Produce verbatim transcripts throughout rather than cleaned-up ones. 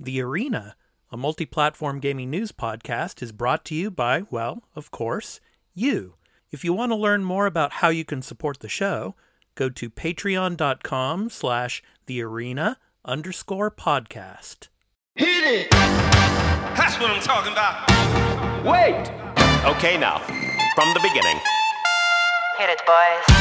The Arena, a multi-platform gaming news podcast, is brought to you by, well, of course, you. If you want to learn more about how you can support the show, go to patreon.com slash the arena underscore podcast. Hit it! That's what I'm talking about. Wait! Okay, now, from the beginning. Hit it, boys.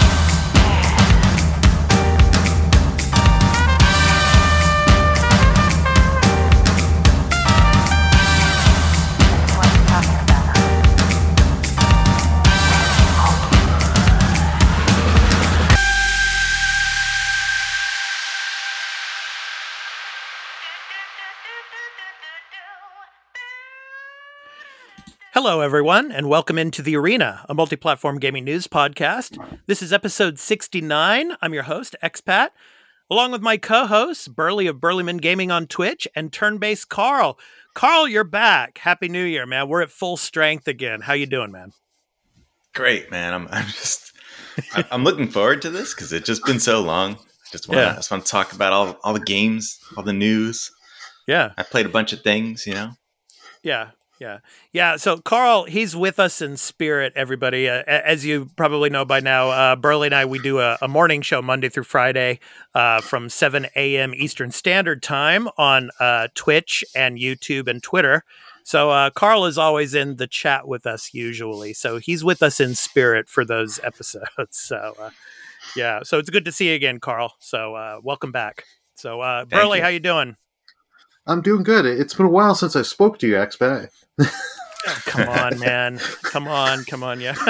Hello, everyone, and welcome into The Arena, a multi-platform gaming news podcast. This is episode sixty-nine. I'm your host, Expat, along with my co-hosts, Burley of Burleyman Gaming on Twitch, and Turn-Based Carl. Carl, you're back. Happy New Year, man. We're at full strength again. How you doing, man? Great, man. I'm, I'm just, I'm looking forward to this because it's just been so long. Just want to, Yeah. just want to talk about all, all the games, all the news. Yeah. I played a bunch of things, you know. Yeah. Yeah. Yeah. So Carl, he's with us in spirit, everybody. Uh, a- as you probably know by now, uh, Burley and I, we do a, a morning show Monday through Friday uh, from seven a.m. Eastern Standard Time on uh, Twitch and YouTube and Twitter. So uh, Carl is always in the chat with us usually. So he's with us in spirit for those episodes. So uh, yeah. So it's good to see you again, Carl. So uh, welcome back. So uh, Burley, you. how you doing? I'm doing good. It's been a while since I spoke to you, Expat. Oh, come on, man. Come on, come on, yeah.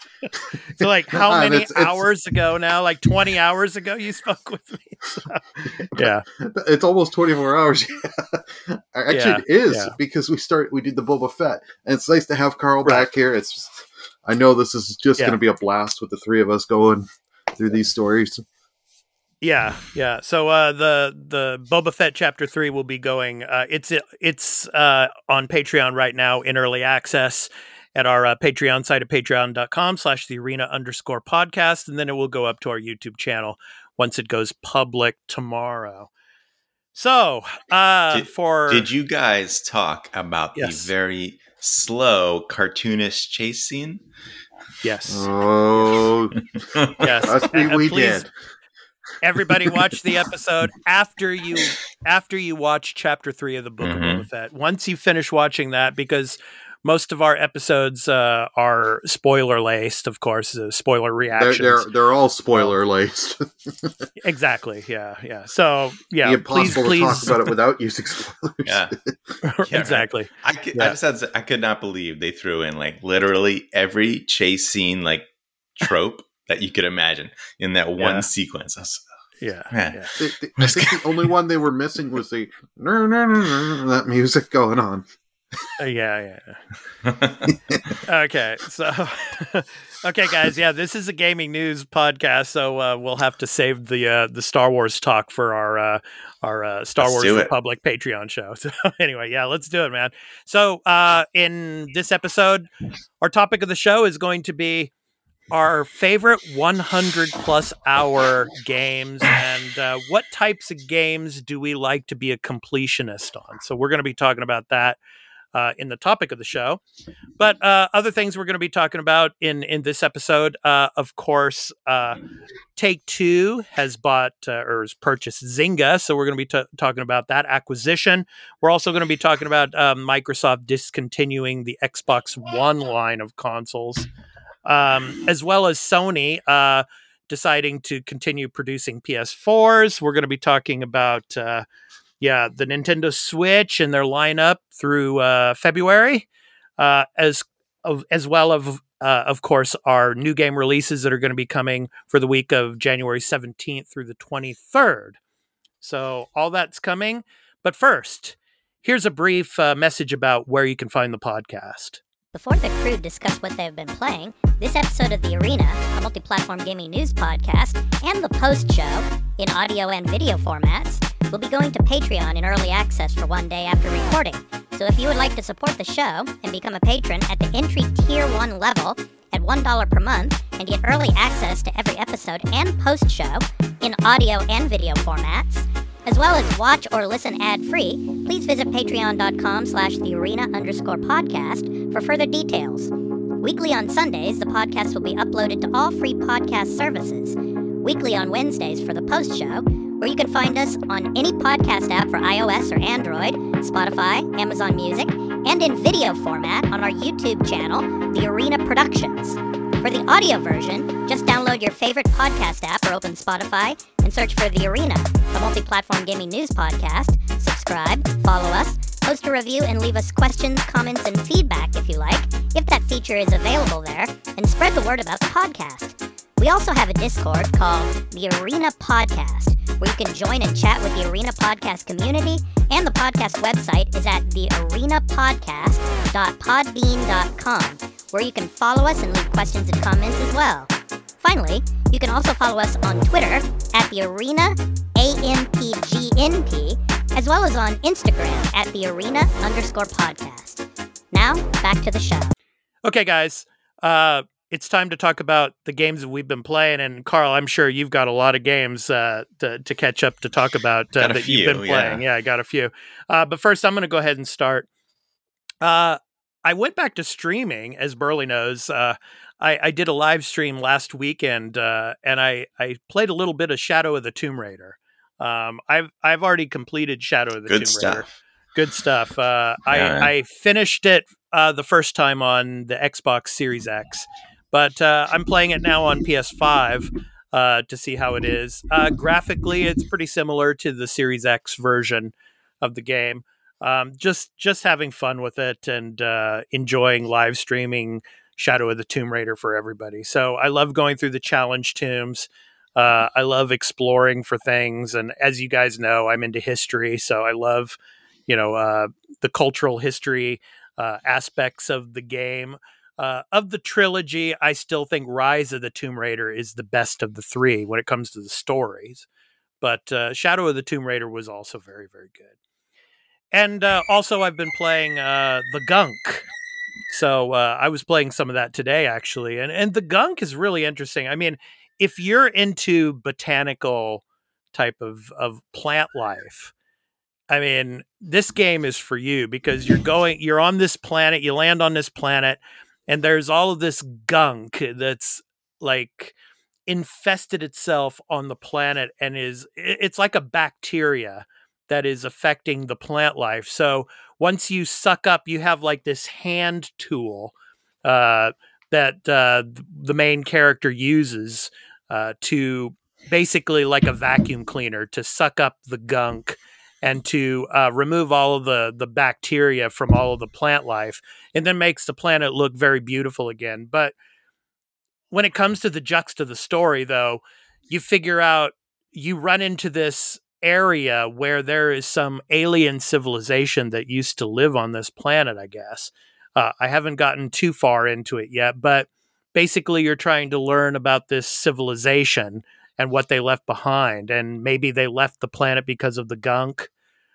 So, like, how Uh, many it's- it's- hours ago now? Like twenty hours ago you spoke with me? So, yeah. It's almost twenty-four hours. Actually, Yeah, it is yeah. because we start. We did the Boba Fett, and it's nice to have Carl Right. back here. It's. Just, I know this is just Yeah. going to be a blast with the three of us going through these stories. Yeah, yeah. So uh, the the Boba Fett Chapter Three will be going. Uh, it's it's uh, on Patreon right now in early access at our uh, Patreon site at patreon.com slash the arena underscore podcast, and then it will go up to our YouTube channel once it goes public tomorrow. So uh, Did- for Did you guys talk about Yes. the very slow cartoonist chase scene? yes, Oh, yes, trust me, Uh, we please, did. Everybody watch the episode after you after you watch chapter three of the Book Mhm. of Boba Fett. Once you finish watching that, because most of our episodes uh, are spoiler laced, of course, uh, spoiler They're, reactions. they're they're all spoiler laced. Exactly. Yeah. Yeah. So yeah, It'd be please, impossible to please. talk about it without using spoilers. Yeah. right. Exactly. I, could, Yeah. I just had to, I could not believe they threw in like literally every chase scene like trope that you could imagine in that one Yeah. sequence. I was- Yeah. Man. Yeah. They- they- I think the only one they were missing was the no no no no that music going on. Uh, yeah. Yeah. Okay, so okay, guys, yeah, this is a gaming news podcast, so uh, we'll have to save the uh, the Star Wars talk for our uh, our uh, Star Let's Wars do it. Republic Patreon show. So anyway, yeah, let's do it, man. So uh, in this episode, our topic of the show is going to be our favorite one hundred plus hour games and uh, what types of games do we like to be a completionist on. So we're going to be talking about that uh, in the topic of the show. But uh, other things we're going to be talking about in, in this episode, uh, of course, uh, Take-Two has bought uh, or has purchased Zynga. So we're going to be t- talking about that acquisition. We're also going to be talking about um, Microsoft discontinuing the Xbox One line of consoles. Um, as well as Sony uh, deciding to continue producing P S fours. We're going to be talking about, uh, yeah, the Nintendo Switch and their lineup through uh, February, uh, as of, as well of, uh, of course, our new game releases that are going to be coming for the week of January seventeenth through the twenty-third. So all that's coming. But first, here's a brief uh, message about where you can find the podcast. Before the crew discuss what they've been playing, this episode of The Arena, a multi-platform gaming news podcast, and the post-show, in audio and video formats, will be going to Patreon in early access for one day after recording. So if you would like to support the show and become a patron at the entry tier one level at one dollar per month and get early access to every episode and post-show in audio and video formats, As well as watch or listen ad-free, please visit patreon.com slash the arena underscore podcast for further details. Weekly on Sundays, the podcast will be uploaded to all free podcast services. Weekly on Wednesdays for the post show, where you can find us on any podcast app for iOS or Android, Spotify, Amazon Music, and in video format on our YouTube channel, The Arena Productions. For the audio version, just download your favorite podcast app or open Spotify and search for The Arena, a multi-platform gaming news podcast. Subscribe, follow us, post a review, and leave us questions, comments, and feedback if you like, if that feature is available there, and spread the word about the podcast. We also have a Discord called The Arena Podcast, where you can join and chat with the Arena Podcast community, and the podcast website is at the arena podcast dot podbean dot com, where you can follow us and leave questions and comments as well. Finally, you can also follow us on Twitter at the Arena A M P G N P, as well as on Instagram at the Arena underscore podcast. Now, back to the show. Okay, guys. Uh, it's time to talk about the games that we've been playing. And Carl, I'm sure you've got a lot of games uh, to, to catch up to talk about uh, Got a that few, you've been playing. Yeah, yeah. I got a few. Uh, but first, I'm going to go ahead and start. Uh, I went back to streaming, as Burley knows. Uh, I, I did a live stream last weekend, uh, and I, I played a little bit of Shadow of the Tomb Raider. Um, I've I've already completed Shadow of the Good Tomb Raider. stuff. Good stuff. Uh, Yeah. I I finished it uh, the first time on the Xbox Series X, but uh, I'm playing it now on P S five uh, to see how it is. Uh, graphically, it's pretty similar to the Series X version of the game. Um, just just having fun with it and uh, enjoying live streaming Shadow of the Tomb Raider for everybody. So I love going through the challenge tombs. Uh, I love exploring for things, and as you guys know, I'm into history, so I love, you know, uh, the cultural history uh, aspects of the game. Uh, of the trilogy, I still think Rise of the Tomb Raider is the best of the three when it comes to the stories. But uh, Shadow of the Tomb Raider was also very, very good. And uh, also, I've been playing uh, The Gunk. So uh, I was playing some of that today, actually. And, and The Gunk is really interesting. I mean, if you're into botanical type of, of plant life, I mean, this game is for you because you're going, you're on this planet, you land on this planet, and there's all of this gunk that's like infested itself on the planet and is, it's like a bacteria that is affecting the plant life. So once you suck up, you have like this hand tool uh, that uh, the main character uses uh, to basically like a vacuum cleaner to suck up the gunk and to uh, remove all of the, the bacteria from all of the plant life, and then makes the planet look very beautiful again. But when it comes to the juxt of the story, though, you figure out, you run into this area where there is some alien civilization that used to live on this planet, I guess. Uh, I haven't gotten too far into it yet, but basically you're trying to learn about this civilization and what they left behind. And maybe they left the planet because of the gunk.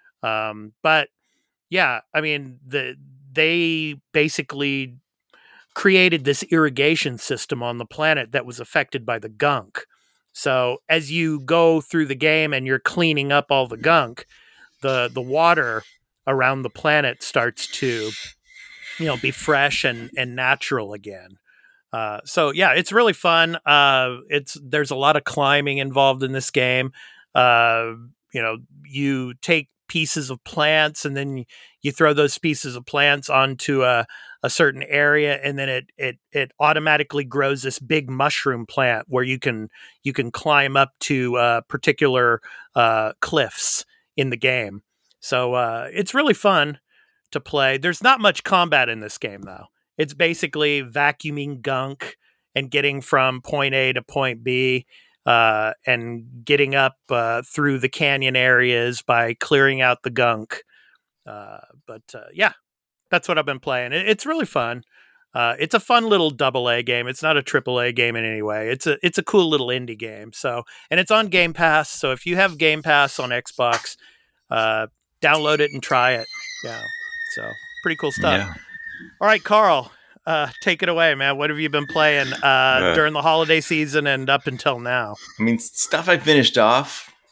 Um, but yeah, I mean, the, they basically created this irrigation system on the planet that was affected by the gunk. So as you go through the game and you're cleaning up all the gunk, the, the water around the planet starts to, you know, be fresh and, and natural again. Uh, so yeah, it's really fun. Uh, it's, there's a lot of climbing involved in this game. Uh, you know, you take pieces of plants and then you throw those pieces of plants onto a, a certain area, and then it, it, it automatically grows this big mushroom plant where you can, you can climb up to uh particular, uh, cliffs in the game. So, uh, it's really fun to play. There's not much combat in this game though. It's basically vacuuming gunk and getting from point A to point B, uh, and getting up uh, through the canyon areas by clearing out the gunk. Uh, but uh, yeah, that's what I've been playing. It, it's really fun. Uh, it's a fun little double A game. It's not a triple A game in any way. It's a it's a cool little indie game. So, and it's on Game Pass. So if you have Game Pass on Xbox, uh, download it and try it. Yeah. So pretty cool stuff. Yeah. All right, Carl, uh, take it away, man. What have you been playing uh, Uh, during the holiday season and up until now? I mean, stuff I finished off.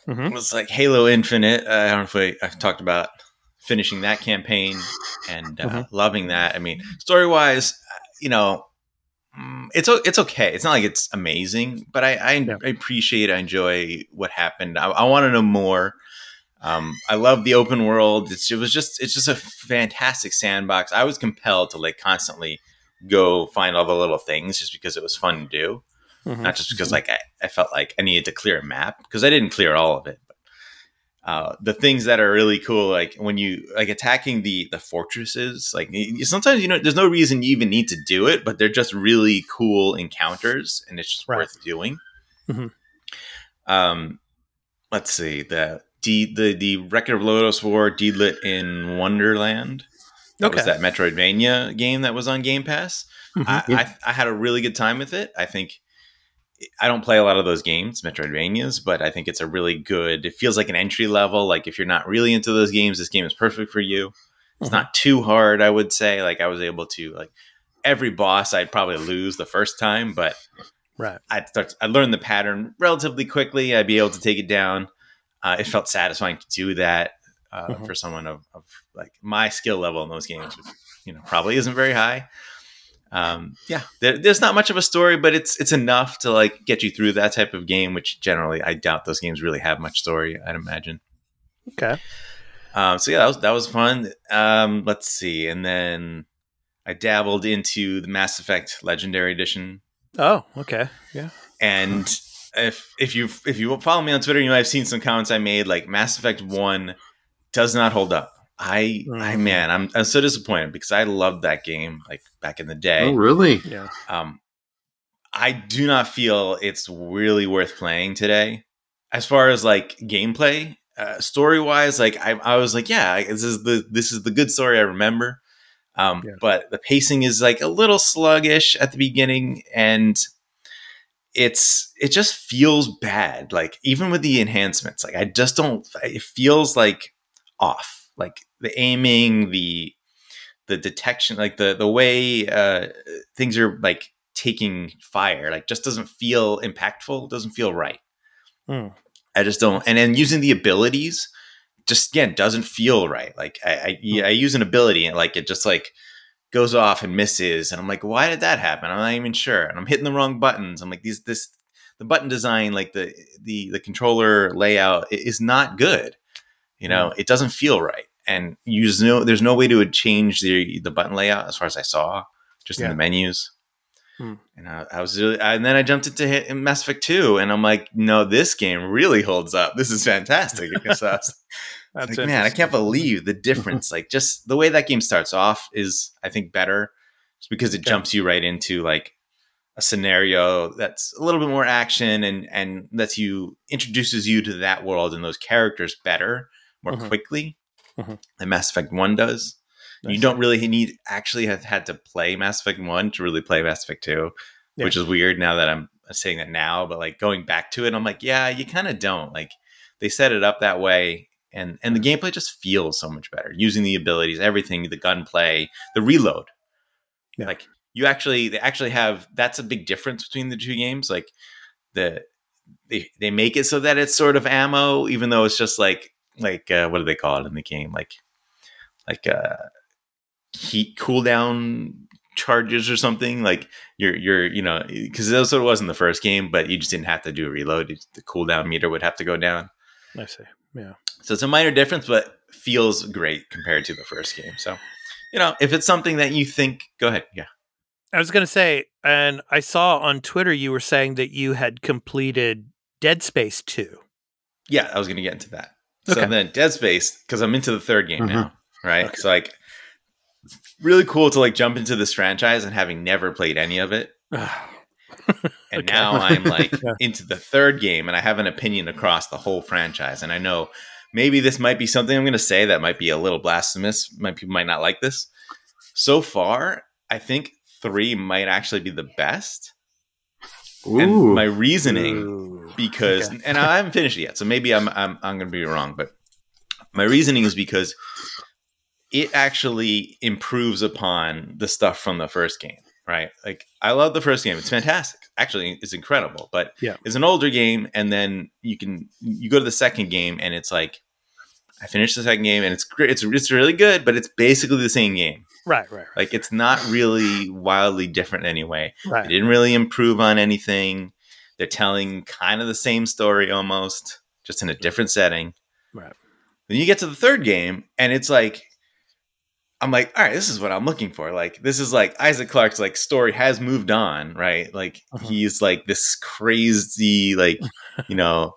Mhm. was like Halo Infinite. Uh, I don't know if I, I've talked about finishing that campaign and uh, Mhm. loving that. I mean, story wise, you know, mm, it's o- it's okay. It's not like it's amazing, but I I, Yeah. I appreciate, I enjoy what happened. I, I want to know more. Um, I love the open world. It's, it was just it's just a fantastic sandbox. I was compelled to like constantly go find all the little things just because it was fun to do, Mhm. not just because like I, I felt like I needed to clear a map because I didn't clear all of it. But uh, the things that are really cool, like when you like attacking the the fortresses, like y- sometimes you know there's no reason you even need to do it, but they're just really cool encounters, and it's just Right. worth doing. Mhm. Um, let's see the D, the the Record of Lodoss War Deedlit in Wonderland. That was Okay. that Metroidvania game that was on Game Pass. Mhm. I, Yeah. I I had a really good time with it. I think I don't play a lot of those games, Metroidvanias, but I think it's a really good. It feels like an entry level. Like if you're not really into those games, this game is perfect for you. It's Mhm. not too hard, I would say. Like I was able to like every boss I'd probably lose the first time, but Right. I'd start. I learned the pattern relatively quickly. I'd be able to take it down. Uh, it felt satisfying to do that uh, Mhm. for someone of, of like my skill level in those games, which you know probably isn't very high. Um, yeah, there, there's not much of a story, but it's it's enough to like get you through that type of game. Which generally, I doubt those games really have much story. I'd imagine. Okay. Um, so yeah, that was that was fun. Um, let's see, and then I dabbled into the Mass Effect Legendary Edition. Oh, okay. Yeah. And if if you if you follow me on Twitter, you might have seen some comments I made. Like Mass Effect One does not hold up. I I Mhm. man, I'm I'm so disappointed because I loved that game like back in the day. Oh, really? Yeah. Um, I do not feel it's really worth playing today. As far as like gameplay, uh, story wise, like I, I was like, yeah, this is the this is the good story I remember. Um, Yeah. But the pacing is like a little sluggish at the beginning, and it's it just feels bad. Like even with the enhancements, like I just don't. It feels like off. Like the aiming, the the detection, like the the way uh, things are like taking fire, like just doesn't feel impactful. Doesn't feel right. Mm. I just don't. And then using the abilities, just again, doesn't feel right. Like I I, yeah, I use an ability and like it just like goes off and misses, and I'm like, why did that happen? I'm not even sure, and I'm hitting the wrong buttons. I'm like, these this the button design, like the the the controller layout is not good. You know, it doesn't feel right, and you just know there's no way to change the the button layout as far as I saw, just in Yeah. the menus. Hmm. And I, I was really, and then I jumped into hit Mass Effect two, and I'm like, no, this game really holds up. This is fantastic. Because I was That's like, man, I can't believe the difference. Like, just the way that game starts off is, I think, better, just because it Okay. jumps you right into like a scenario that's a little bit more action and and lets you introduces you to that world and those characters better, more Mhm. quickly Mhm. than Mass Effect one does. I You see. don't really need actually have had to play Mass Effect one to really play Mass Effect two, Yeah. which is weird now that I'm saying that now, but like going back to it, I'm like, yeah, you kind of don't. Like they set it up that way, and and the gameplay just feels so much better using the abilities, everything, the gunplay, the reload. Yeah. Like you actually they actually have that's a big difference between the two games. Like the they they make it so that it's sort of ammo, even though it's just like like uh, what do they call it in the game? Like like uh heat cooldown charges or something. Like you're you're you know because that's what it was in the first game, but you just didn't have to do a reload. It- the cooldown meter would have to go down. I see. Yeah. So it's a minor difference, but feels great compared to the first game. So you know if it's something that you think, go ahead. Yeah. I was going to say, and I saw on Twitter you were saying that you had completed Dead Space two. Yeah, I was going to get into that. So Okay. then Dead Space, because I'm into the third game Mhm. now, right? Okay. So like, really cool to like jump into this franchise and having never played any of it. And Okay. now I'm like Yeah. into the third game and I have an opinion across the whole franchise. And I know maybe this might be something I'm going to say that might be a little blasphemous. Might people might not like this. So far, I think three might actually be the best. And Ooh. my reasoning, Ooh. because Okay. and I haven't finished it yet, so maybe I'm I'm I'm going to be wrong, but my reasoning is because it actually improves upon the stuff from the first game, right? Like I love the first game; it's fantastic. actually is incredible. But Yeah. it's an older game, and then you can you go to the second game, and it's like I finished the second game, and it's great. It's it's really good, but it's basically the same game. Right, right, right. Like it's not really wildly different anyway. Right. They didn't really improve on anything. They're telling kind of the same story almost, just in a different setting. Right. Then you get to the third game, and it's like, I'm like, all right, this is what I'm looking for. Like, this is like Isaac Clarke's like story has moved on, right? Like Uh-huh. he's like this crazy, like, you know,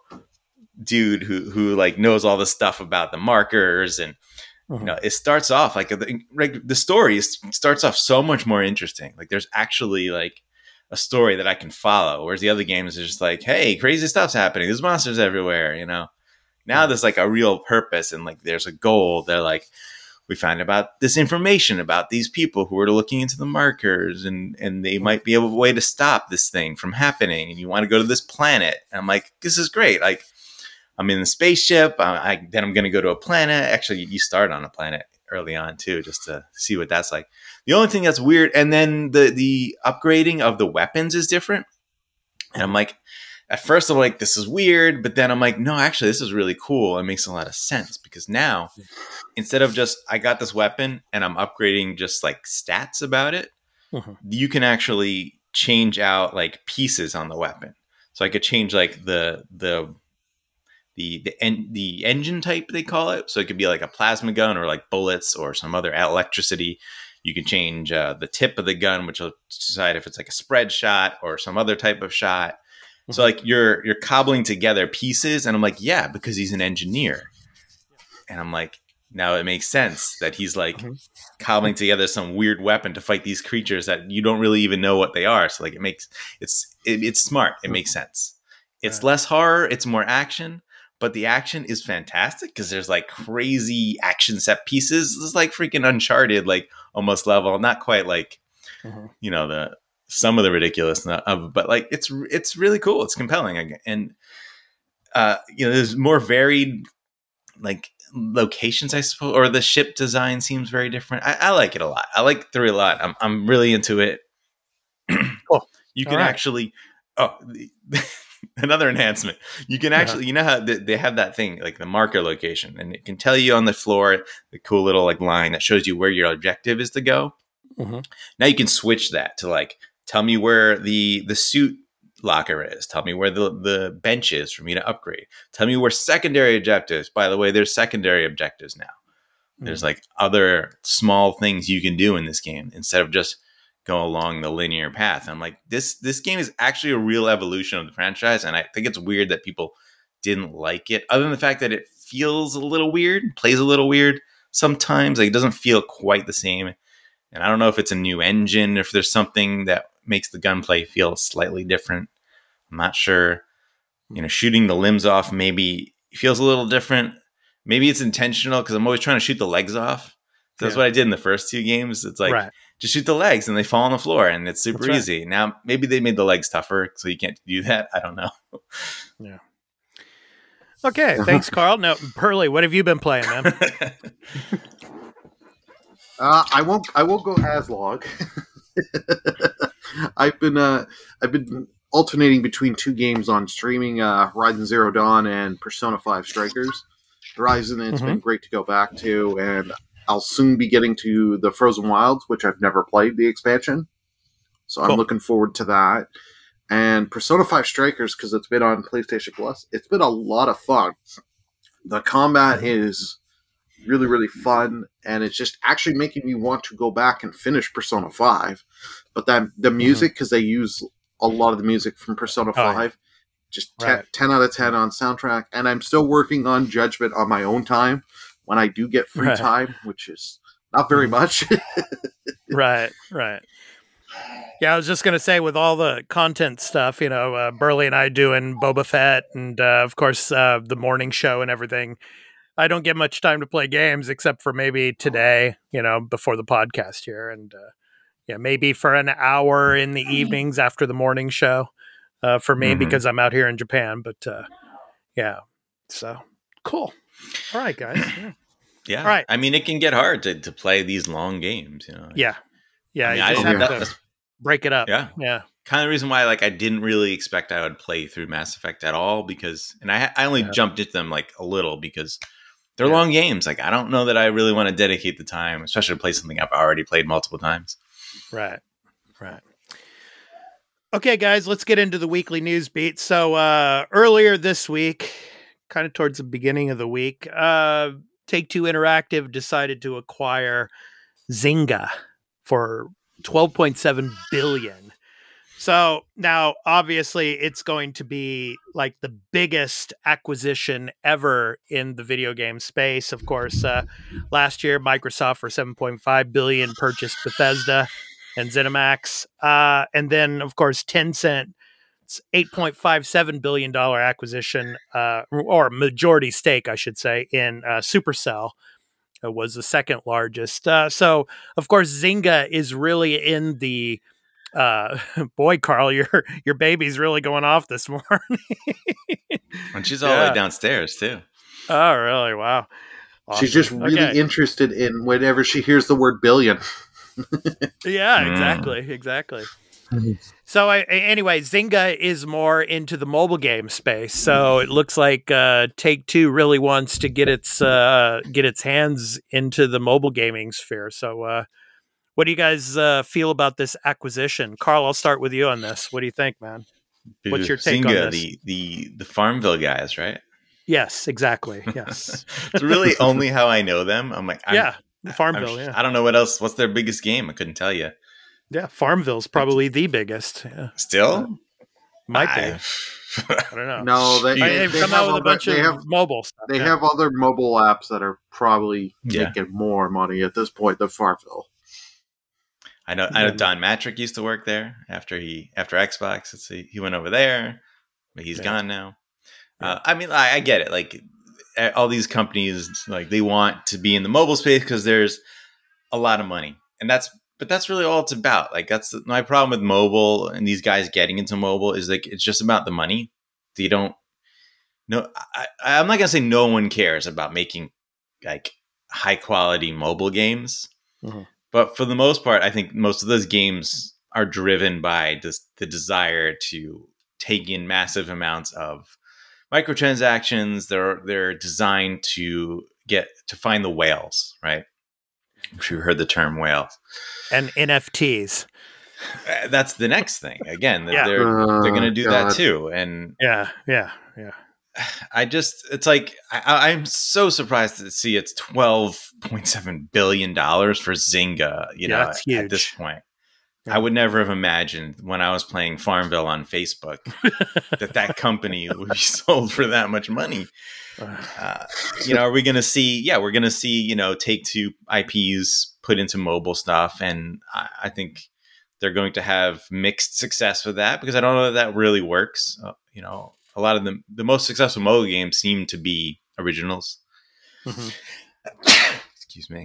dude who who like knows all the stuff about the markers, and Uh-huh. you know, it starts off like the, like the story is, starts off so much more interesting. Like there's actually like a story that I can follow, whereas the other games are just like, hey, crazy stuff's happening. There's monsters everywhere, you know. Now there's like a real purpose, and like there's a goal. They're like, we find about this information about these people who are looking into the markers, and and they might be able a way to stop this thing from happening. And you want to go to this planet. And I'm like, this is great. Like, I'm in the spaceship. I, I then I'm going to go to a planet. Actually, you start on a planet early on too, just to see what that's like. The only thing that's weird, and then the the upgrading of the weapons is different. And I'm like, at first I'm like, this is weird, but then I'm like, no, actually, this is really cool. It makes a lot of sense because now, instead of just I got this weapon and I'm upgrading just like stats about it, Uh-huh. you can actually change out like pieces on the weapon. So I could change like the the the the en- the engine type they call it. So it could be like a plasma gun or like bullets or some other electricity. You can change uh, the tip of the gun, which will decide if it's like a spread shot or some other type of shot. So like you're you're cobbling together pieces, and I'm like, yeah, because he's an engineer, and I'm like, now it makes sense that he's like Mhm. cobbling together some weird weapon to fight these creatures that you don't really even know what they are. So like it makes it's it, it's smart. It makes sense. It's Right. less horror. It's more action, but the action is fantastic because there's like crazy action set pieces. It's like freaking Uncharted, like almost level, not quite like Mhm. you know the. Some of the ridiculousness of, but like it's it's really cool. It's compelling, and uh, you know, there's more varied like locations, I suppose, or the ship design seems very different. I, I like it a lot. I like three a lot. I'm I'm really into it. Cool. You can All right. actually oh another enhancement. You can actually you know how they they have that thing like the marker location, and it can tell you on the floor the cool little like line that shows you where your objective is to go. Mhm. Now you can switch that to like. Tell me where the, the suit locker is. Tell me where the, the bench is for me to upgrade. Tell me where secondary objectives. By the way, there's secondary objectives now. Mm. There's like other small things you can do in this game instead of just go along the linear path. I'm like, this this game is actually a real evolution of the franchise, and I think it's weird that people didn't like it. Other than the fact that it feels a little weird, plays a little weird sometimes. Like it doesn't feel quite the same. And I don't know if it's a new engine, if there's something that makes the gunplay feel slightly different. I'm not sure. You know, shooting the limbs off maybe feels a little different. Maybe it's intentional because I'm always trying to shoot the legs off. That's Yeah. what I did in the first two games. It's like, Right. just shoot the legs and they fall on the floor and it's super That's right. easy. Now, maybe they made the legs tougher so you can't do that. I don't know. Okay, thanks, Carl. Now, Pearly, what have you been playing, man? Uh, I won't. I won't go as log. I've been. Uh, I've been alternating between two games on streaming: uh, Horizon Zero Dawn and Persona Five Strikers. Horizon, it's Mhm. been great to go back to, and I'll soon be getting to the Frozen Wilds, which I've never played the expansion. So Cool. I'm looking forward to that. And Persona Five Strikers, because it's been on PlayStation Plus, it's been a lot of fun. The combat is really, really fun, and it's just actually making me want to go back and finish Persona five. But then the music, because they use a lot of the music from Persona Oh, yeah. five, just ten, Right. ten out of ten on soundtrack. And I'm still working on Judgment on my own time when I do get free Right. time, which is not very much. Right, right. Yeah, I was just going to say, with all the content stuff, you know, uh, Burley and I doing Boba Fett and, uh, of course, uh, the morning show and everything, I don't get much time to play games except for maybe today, you know, before the podcast here. And, uh, yeah, maybe for an hour in the evenings after the morning show uh, for me Mhm. because I'm out here in Japan. But, uh, yeah, so cool. All right, guys. Yeah. Yeah. All right. I mean, it can get hard to, to play these long games, you know. Yeah. Yeah, I mean, you I just didn't- have that- to that's- break it up. Yeah. Yeah. kind of the reason why like I didn't really expect I would play through Mass Effect at all because, and I I only Yeah. jumped into them like a little because they're Yeah. long games. Like I don't know that I really want to dedicate the time, especially to play something I've already played multiple times. Right. Right. Okay, guys, let's get into the weekly news beat. So uh, earlier this week, kind of towards the beginning of the week, uh, Take-Two Interactive decided to acquire Zynga for twelve point seven billion dollars. So now, obviously, it's going to be like the biggest acquisition ever in the video game space. Of course, uh, last year, Microsoft for seven point five billion dollars purchased Bethesda and ZeniMax. Uh, and then, of course, Tencent, it's eight point five seven billion dollars acquisition, uh, or majority stake, I should say, in uh, Supercell. It was the second largest. Uh, so, of course, Zynga is really in the uh, boy, Carl, your your baby's really going off this morning. And she's all the Yeah. way downstairs too. Oh, really? Wow. She's Awesome. just really Okay. interested in whenever she hears the word billion. Yeah, Mm. exactly, exactly. So I, anyway, Zynga is more into the mobile game space. So it looks like uh, Take-Two really wants to get its uh, get its hands into the mobile gaming sphere. So uh, what do you guys uh, feel about this acquisition? Carl, I'll start with you on this. What do you think, man? What's your take on Zynga, this? the the the Farmville guys, right? Yes, exactly. Yes. It's really only how I know them. I'm like, I'm, yeah, I'm- Farmville. Yeah, I don't know what else. What's their biggest game? I couldn't tell you. yeah. Farmville's probably the biggest. Yeah. Still, Might be. I, I don't know. No, they, I- they, They've they come have out with a other- bunch they of have mobile stuff. they yeah. have other mobile apps that are probably Yeah. making more money at this point than Farmville. I know. I know. Yeah. Don Matrick used to work there after he after Xbox. Let's see, he went over there, but he's Yeah. gone now. Uh, I mean, I, I get it. Like eh, all these companies, like they want to be in the mobile space because there's a lot of money, and that's. But that's really all it's about. Like that's the, my problem with mobile and these guys getting into mobile is like it's just about the money. You don't. No, I, I'm not gonna say no one cares about making like high quality mobile games, Mhm. but for the most part, I think most of those games are driven by this, the desire to take in massive amounts of microtransactions. They're they're designed to get to find the whales, right? I'm sure you heard the term whales. And N F Ts. Uh, That's the next thing. Again, Yeah. they're they're going to Oh, do God. that too, and Yeah, yeah, yeah. I just, it's like, I, I'm so surprised to see it's twelve point seven billion dollars for Zynga, you Yeah, know, that's at this huge. point. Yeah. I would never have imagined when I was playing Farmville on Facebook that that company would be sold for that much money. Uh, you know, are we going to see, yeah, we're going to see, you know, Take-Two I Ps put into mobile stuff. And I, I think they're going to have mixed success with that because I don't know that that really works. Uh, you know, a lot of them, the most successful mobile games seem to be originals. Mhm. Excuse me.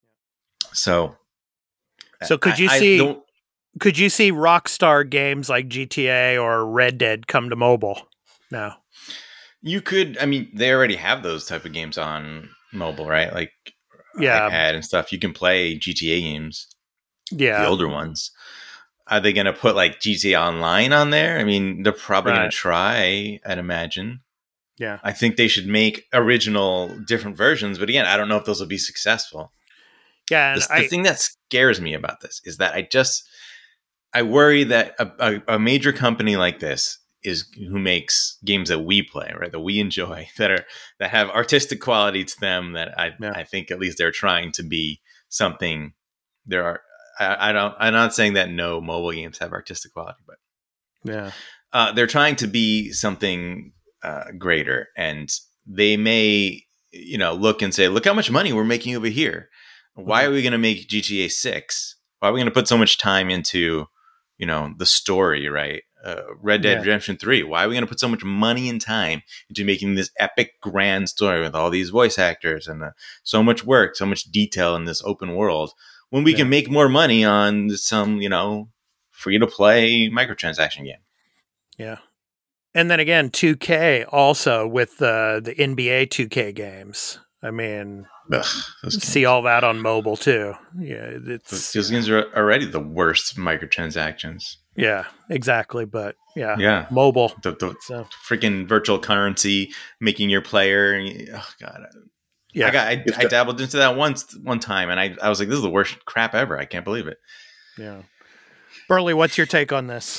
So, So could you I- I see- don't- Could you see Rockstar games like G T A or Red Dead come to mobile? No. you could, I mean, they already have those type of games on mobile, right? Like Yeah. iPad and stuff. You can play G T A games, Yeah. the older ones. Are they going to put like G T A Online on there? I mean, they're probably going Right. to try, I'd imagine. Yeah. I think they should make original different versions, but again, I don't know if those will be successful. Yeah. And The, the I, thing that scares me about this is that I just I worry that a, a, a major company like this is who makes games that we play, right? That we enjoy, that are that have artistic quality to them. That I Yeah. I think at least they're trying to be something. There are I, I don't I'm not saying that no mobile games have artistic quality, but yeah. uh, they're trying to be something uh, greater, and they may, you know, look and say, "Look how much money we're making over here. Why Mhm. are we going to make G T A six? Why are we going to put so much time into, you know, the story, right? Uh, Red Dead Yeah. Redemption three. Why are we going to put so much money and time into making this epic, grand story with all these voice actors and uh, so much work, so much detail in this open world when we Yeah. can make more money on some, you know, free to play microtransaction game?" Yeah. And then again, two K also with uh, the N B A two K games. I mean, Ugh, those see all that on mobile too. Yeah, it's Those games are already the worst microtransactions. Yeah, exactly. But yeah, Yeah. mobile. The, the So freaking virtual currency making your player. Oh god, yeah, I got I, It's I got- dabbled into that once one time, and I I was like, this is the worst crap ever. I can't believe it. yeah. Burley, what's your take on this?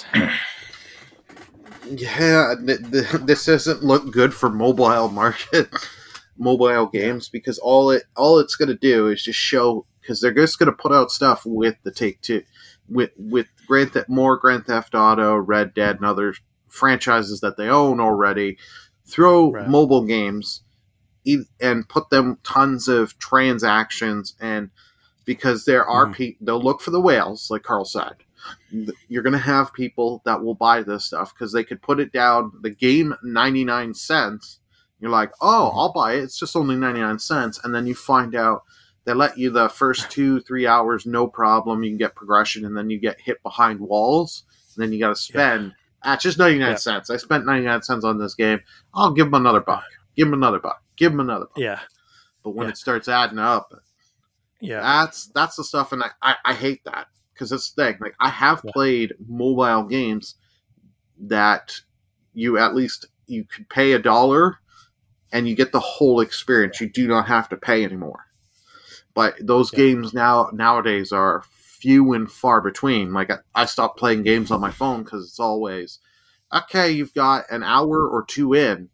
Yeah, th- th- this doesn't look good for mobile market, mobile games, because all it all it's going to do is just show, because they're just going to put out stuff with the Take Two, with with Grand Theft, more Grand Theft Auto, Red Dead, and other franchises that they own already. Throw Right. mobile games e- and put them tons of transactions, and because there are Mhm. people, they'll look for the whales, like Carl said. You're going to have people that will buy this stuff because they could put it down the game ninety-nine cents. You're like, oh, Mhm. I'll buy it. It's just only ninety-nine cents. And then you find out they let you the first two, three hours, no problem. You can get progression, and then you get hit behind walls. And then you got to spend, ah, it's just ninety-nine Yeah. cents. I spent ninety-nine cents on this game. I'll give them another buck. Give them another buck. Give them another buck. Yeah, But when Yeah. it starts adding up, yeah, that's that's the stuff, and I, I, I hate that, because it's the thing. Like, I have Yeah. played mobile games that you at least you could pay a dollar and you get the whole experience. You do not have to pay anymore. But those Yeah. games now nowadays are few and far between. Like, I, I stopped playing games on my phone because it's always, okay, you've got an hour or two in.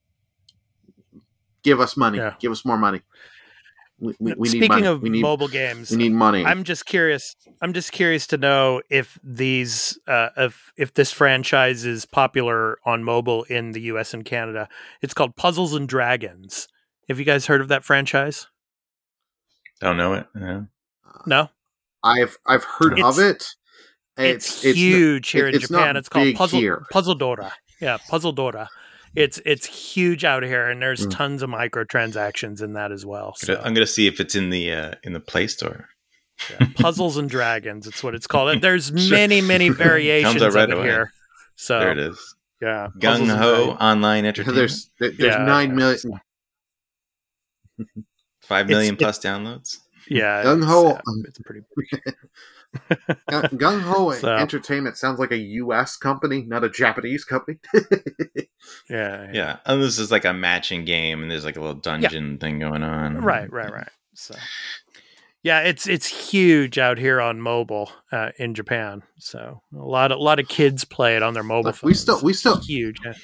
Give us money. Yeah. Give us more money. We, we, we need Speaking money. of we need, mobile games, we need money. I'm just curious. I'm just curious to know if these, uh, if if this franchise is popular on mobile in the U S and Canada. It's called Puzzles and Dragons. Have you guys heard of that franchise? Don't know it. No. No, I've I've heard It's- of it. it's, n- huge here in it's not Japan. It's called big Puzzle here. Puzzle Dora. Yeah, Puzzle Dora. It's it's huge out here, and there's Mm. tons of microtransactions in that as well. So. I'm gonna see if it's in the uh, in the Play Store. Yeah, Puzzles and Dragons. It's what it's called. And there's Sure. many, many variations Comes out right of it away. here. So There it is. yeah, Gung Puzzles and Ho Dragons. Online Entertainment. There's there- there's Yeah. nine million. Five million it's- plus downloads. Yeah, Gung it's, Ho- uh, it's pretty big. Gung Ho So- Entertainment sounds like a U S company, not a Japanese company. Yeah, Yeah, and this is like a matching game, and there's like a little dungeon thing going on. Right, right, right. So yeah, it's it's huge out here on mobile uh, in Japan. So a lot of a lot of kids play it on their mobile Like, phones. we still we still huge. Yeah.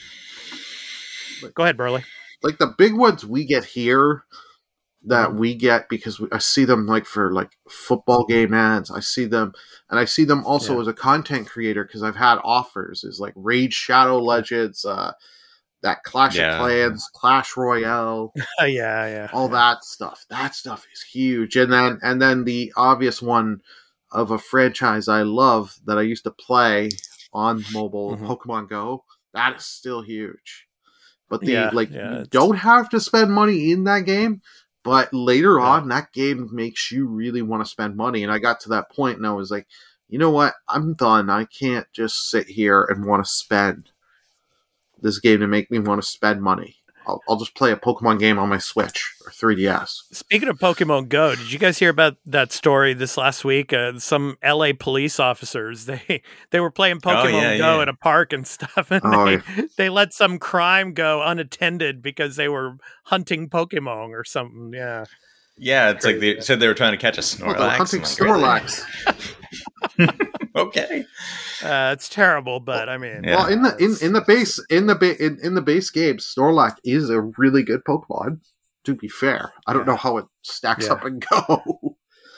Go ahead, Burley. like the big ones we get here that Mm-hmm. we get because we, I see them like for like football game ads. I see them, and I see them also Yeah. as a content creator because I've had offers. Is like Raid Shadow Legends, uh, that Clash Yeah. of Clans, Clash Royale. Uh, yeah, yeah. all that stuff. That stuff is huge. And then and then the obvious one of a franchise I love that I used to play on mobile, Mhm. Pokemon Go, that is still huge. But the Yeah, like yeah, you it's- don't have to spend money in that game, but later Yeah. on that game makes you really want to spend money. And I got to that point and I was like, you know what? I'm done. I can't just sit here and want to spend this game to make me want to spend money. I'll, I'll just play a Pokemon game on my Switch or three D S. Speaking of Pokemon Go, did you guys hear about that story this last week? Uh, some L A police officers they they were playing Pokemon yeah, Go yeah. in a park and stuff, and Oh, they, yeah. they let some crime go unattended because they were hunting Pokemon or something. Yeah, Yeah, it's like they said they were trying to catch a Oh, they're Snorlax. hunting I'm like, Snorlax. really? Okay. uh, it's terrible, but I mean, Yeah. Well, in the in, it's- in the base in the ba- in, in the base game, Snorlax is a really good Pokemon. To be fair, I don't Yeah. know how it stacks Yeah. up and Go.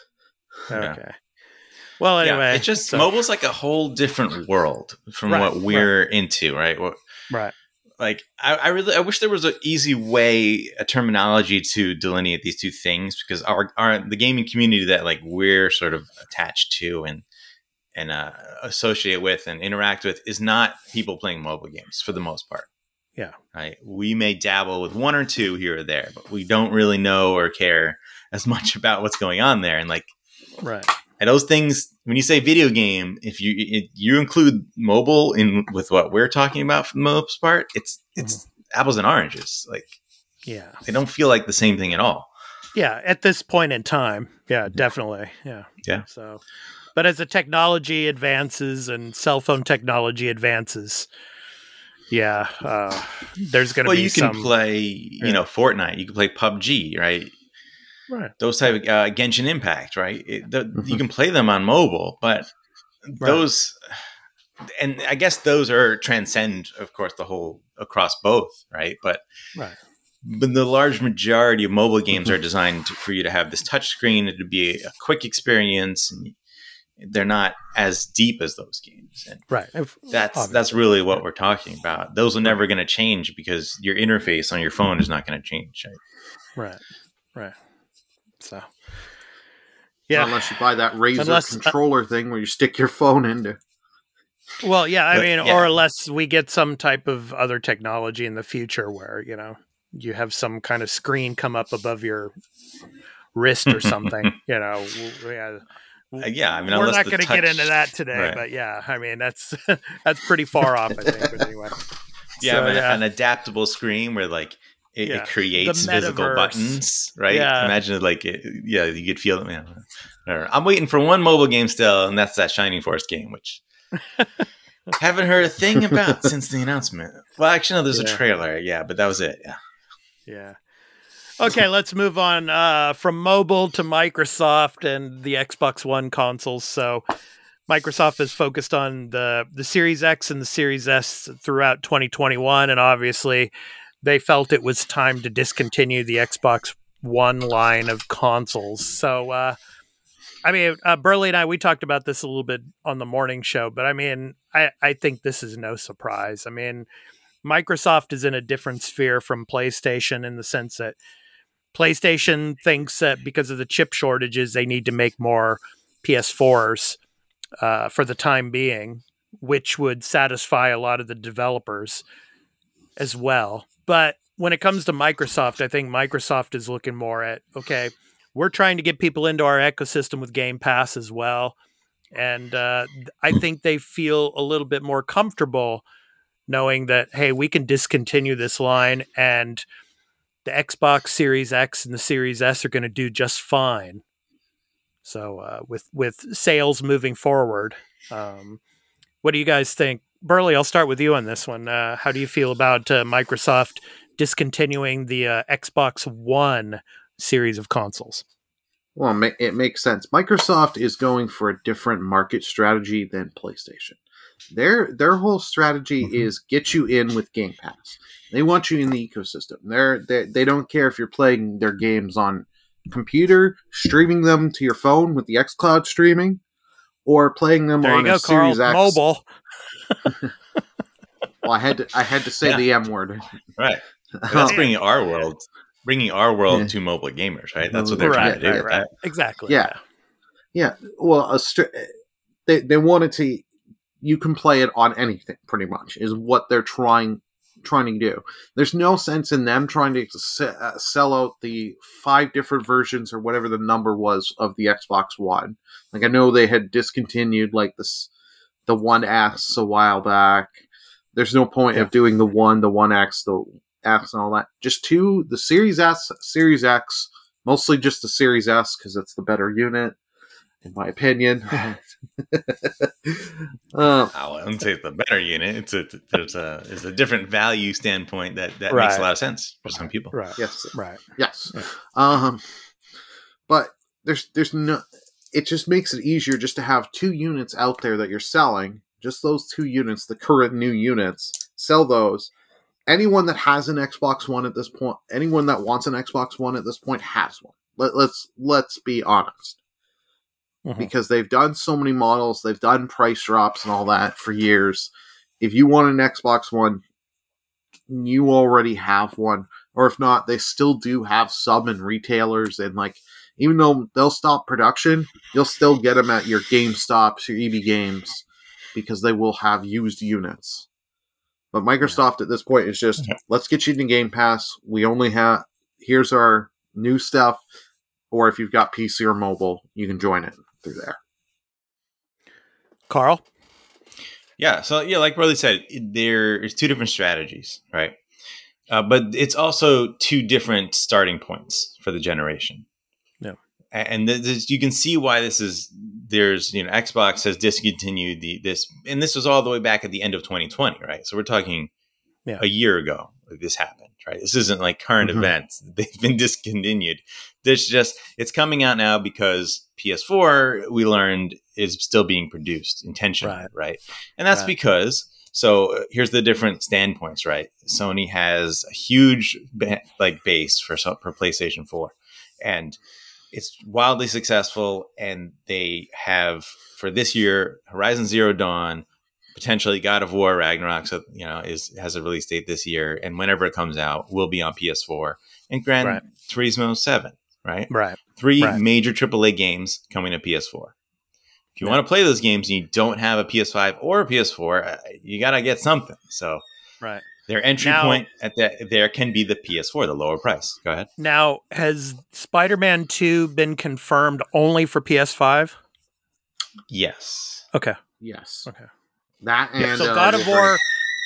okay. Well, Yeah, anyway, it's just so- mobile's like a whole different world from Right, what we're into, right? What, right. like I, I really I wish there was an easy way, a terminology to delineate these two things, because our our the gaming community that like we're sort of attached to and and uh, associate with and interact with is not people playing mobile games for the most part. Yeah. Right. We may dabble with one or two here or there, but we don't really know or care as much about what's going on there. And like, Right. and those things, when you say video game, if you it, you include mobile in with what we're talking about for the most part, it's it's apples and oranges. Like Yeah. they don't feel like the same thing at all. Yeah, at this point in time. Yeah, definitely. Yeah. Yeah. So, but as the technology advances and cell phone technology advances, yeah, uh, there's going to Well, be you can some play, you yeah. know, Fortnite. You can play P U B G, right? Right. Those type of uh, Genshin Impact, right? It, the, Mhm. You can play them on mobile, but those, and I guess those are transcend, of course, the whole across both, right? But Right. but the large majority of mobile games are designed to, for you to have this touch screen and to be a, a quick experience, and they're not as deep as those games. And Right. If- that's obviously. that's really what we're talking about. Those are never going to change because your interface on your phone is not going to change. Right? Right. Right. So, yeah. Unless you buy that Razer Unless- uh, controller thing where you stick your phone into. Well, yeah, I But, mean, yeah. or unless we get some type of other technology in the future where, you know, you have some kind of screen come up above your wrist or something, you know. w- Yeah, Uh, yeah, I mean, we're unless not the going to get touch- into that today, Right. but yeah, I mean, that's that's pretty far off, I think. But anyway, Yeah, So, I mean, yeah. an adaptable screen where like it, Yeah. it creates The physical metaverse. buttons, right? Yeah. Imagine like, it, yeah, you could feel it. Man, whatever. I'm waiting for one mobile game still, and that's that Shining Force game, which haven't heard a thing about since the announcement. Well, actually, no, there's Yeah. a trailer, yeah, but that was it. Yeah. yeah. Okay, let's move on uh, from mobile to Microsoft and the Xbox One consoles. So, Microsoft is focused on the the Series X and the Series S throughout twenty twenty-one, and obviously, they felt it was time to discontinue the Xbox One line of consoles. So, uh, I mean, uh, Burley and I, we talked about this a little bit on the morning show, but I mean, I, I think this is no surprise. I mean, Microsoft is in a different sphere from PlayStation in the sense that PlayStation thinks that because of the chip shortages, they need to make more P S fours uh, for the time being, which would satisfy a lot of the developers as well. But when it comes to Microsoft, I think Microsoft is looking more at, okay, we're trying to get people into our ecosystem with Game Pass as well. And uh, I think they feel a little bit more comfortable knowing that, hey, we can discontinue this line and the Xbox Series X and the Series S are going to do just fine. So uh, with, with sales moving forward, um, what do you guys think? Burley, I'll start with you on this one. Uh, how do you feel about uh, Microsoft discontinuing the uh, Xbox One series of consoles? Well, ma- it makes sense. Microsoft is going for a different market strategy than PlayStation. Their their whole strategy Mm-hmm. is get you in with Game Pass. They want you in the ecosystem. They're, they they don't care if you're playing their games on computer, streaming them to your phone with the xCloud streaming, or playing them There on you go, a Carl. Series X. Mobile. Well, I had to I had to say Yeah. the M word. Right. But that's Um, bringing our world, bringing our world Yeah. to mobile gamers, right? That's what they're Right, trying to do. right, with right. that. Exactly. Yeah. Yeah, well, a str- they they wanted to. You can play it on anything, pretty much, is what they're trying trying to do. There's no sense in them trying to se- uh, sell out the five different versions or whatever the number was of the Xbox One. Like I know they had discontinued like this the One X a while back. There's no point of doing the One, the One X, the X, and all that. Just two, the Series S, Series X, mostly just the Series S because it's the better unit. In my opinion, uh, I wouldn't say it's the better unit. It's a there's a it's a different value standpoint that that makes a Right. lot of sense for some people. Right. yes, Right. yes. Yeah. Um, but there's there's no. It just makes it easier just to have two units out there that you're selling. Just those two units, the current new units, sell those. Anyone that has an Xbox One at this point, anyone that wants an Xbox One at this point has one. Let, let's let's be honest. Mhm. Because they've done so many models, they've done price drops and all that for years. If you want an Xbox One, you already have one. Or if not, they still do have some in retailers. And like, even though they'll stop production, you'll still get them at your GameStops, your E B Games, because they will have used units. But Microsoft at this point is just, let's get you into Game Pass. We only have, here's our new stuff. Or if you've got P C or mobile, you can join it through there. Carl? Yeah. So yeah, like Burley said, there is two different strategies, right? Uh, but it's also two different starting points for the generation. Yeah. And th- this, you can see why this is. There's, you know, Xbox has discontinued the this, and this was all the way back at the end of twenty twenty, right? So we're talking Yeah. a year ago that this happened, right? This isn't like current Mhm. events; they've been discontinued. There's just it's coming out now because P S four, we learned, is still being produced intentionally, Right. right? And that's Right. because. So uh, here's the different standpoints, right? Sony has a huge ba- like base for so- for PlayStation four, and it's wildly successful. And they have for this year Horizon Zero Dawn, potentially God of War Ragnarok. So you know is has a release date this year, and whenever it comes out, will be on P S four. And Gran Right. Turismo seven, right? Right. Three Right. major triple A games coming to P S four. If you Yeah. want to play those games and you don't have a P S five or a P S four, uh, you got to get something. So Right. their entry Now- point at that there can be the P S four, the lower price. Go ahead. Now, has Spider-Man two been confirmed only for P S five? Yes. Okay. Yes. Okay. That and So uh, God of Wolverine. War.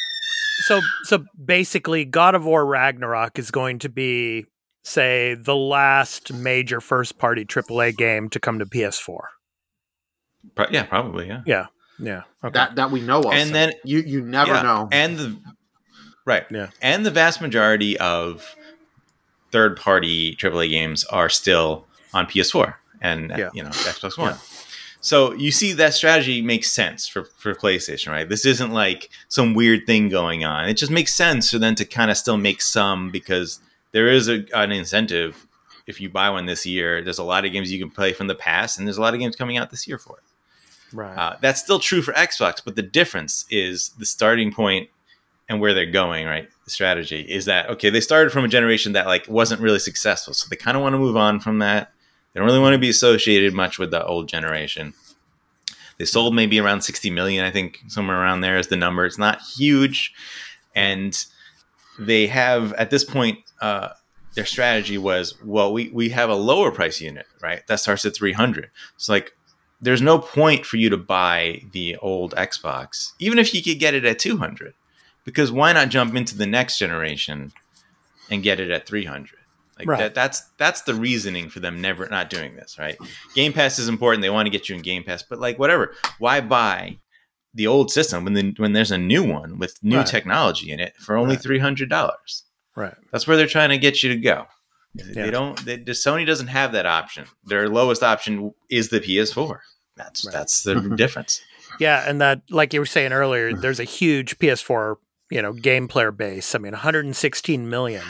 So so basically, God of War Ragnarok is going to be, say, the last major first-party triple A game to come to P S four. Pro- yeah, probably. Yeah. Yeah. Yeah. Okay. that that we know of. And then you you never yeah, know. And the right. Yeah. And the vast majority of third party triple A games are still on P S four and Yeah. you know Xbox One. Yeah. So you see that strategy makes sense for, for PlayStation, right? This isn't like some weird thing going on. It just makes sense for them to kind of still make some because there is a, an incentive. If you buy one this year, there's a lot of games you can play from the past, and there's a lot of games coming out this year for it. Right. Uh, that's still true for Xbox, but the difference is the starting point and where they're going, right? The strategy is that, okay, they started from a generation that like wasn't really successful. So they kind of want to move on from that. They don't really want to be associated much with the old generation. They sold maybe around sixty million, I think somewhere around there is the number. It's not huge. And they have, at this point, uh, their strategy was, well, we, we have a lower price unit, right? That starts at three hundred. So like, there's no point for you to buy the old Xbox, even if you could get it at two hundred, because why not jump into the next generation and get it at three hundred? Like Right. that, that's that's the reasoning for them never not doing this, right? Game Pass is important; they want to get you in Game Pass, but like whatever, why buy the old system when the, when there's a new one with new Right. technology in it for only Right. three hundred dollars? Right. That's where they're trying to get you to go. Yeah. They don't. They, the Sony doesn't have that option. Their lowest option is the P S four. That's Right. that's the difference. Yeah, and that, like you were saying earlier, there's a huge P S four, you know, game player base. I mean, one hundred sixteen million.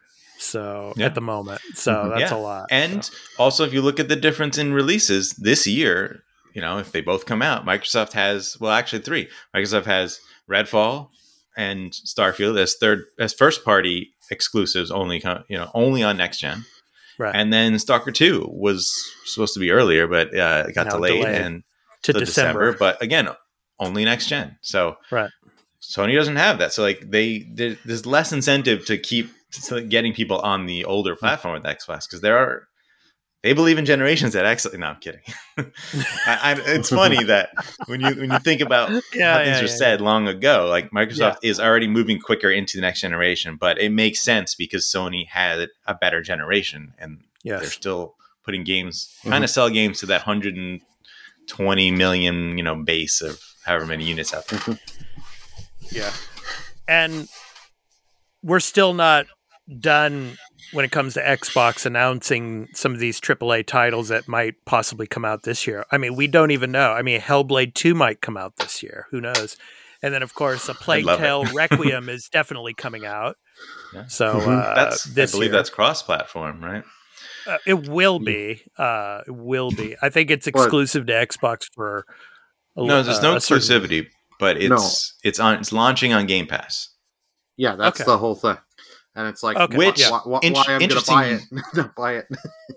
So Yeah. at the moment, so that's Yeah. a lot. And so. also, if you look at the difference in releases this year, you know, if they both come out, Microsoft has well, actually three. Microsoft has Redfall and Starfield as third as first party exclusives, only co- you know only on next gen. Right. And then Stalker two was supposed to be earlier, but uh, it got Now delayed, delayed and to till December. But again, only next gen. So Right. Sony doesn't have that. So like they there- there's less incentive to keep to getting people on the older platform with Xbox because there are they believe in generations that actually. No, I'm kidding. I, I, it's funny that when you when you think about Yeah, how yeah, things were yeah, said long ago, like Microsoft is already moving quicker into the next generation, but it makes sense because Sony had a better generation and Yes. they're still putting games, trying to sell games to that one hundred twenty million, you know, base of however many units out there. Yeah. And we're still not done when it comes to Xbox announcing some of these triple A titles that might possibly come out this year. I mean, we don't even know. I mean, Hellblade two might come out this year. Who knows? And then, of course, A Plague love it. Tale Requiem is definitely coming out. Yeah. So uh, That's this I believe year. that's cross-platform, right? Uh, it will be. Uh, it will be. I think it's But- exclusive to Xbox for. A, No, there's uh, no a certain- exclusivity, but it's No. it's on it's launching on Game Pass. Yeah, that's Okay. the whole thing. And it's like, Okay. Which- why, why, int- why I'm going to buy it? interesting- buy it.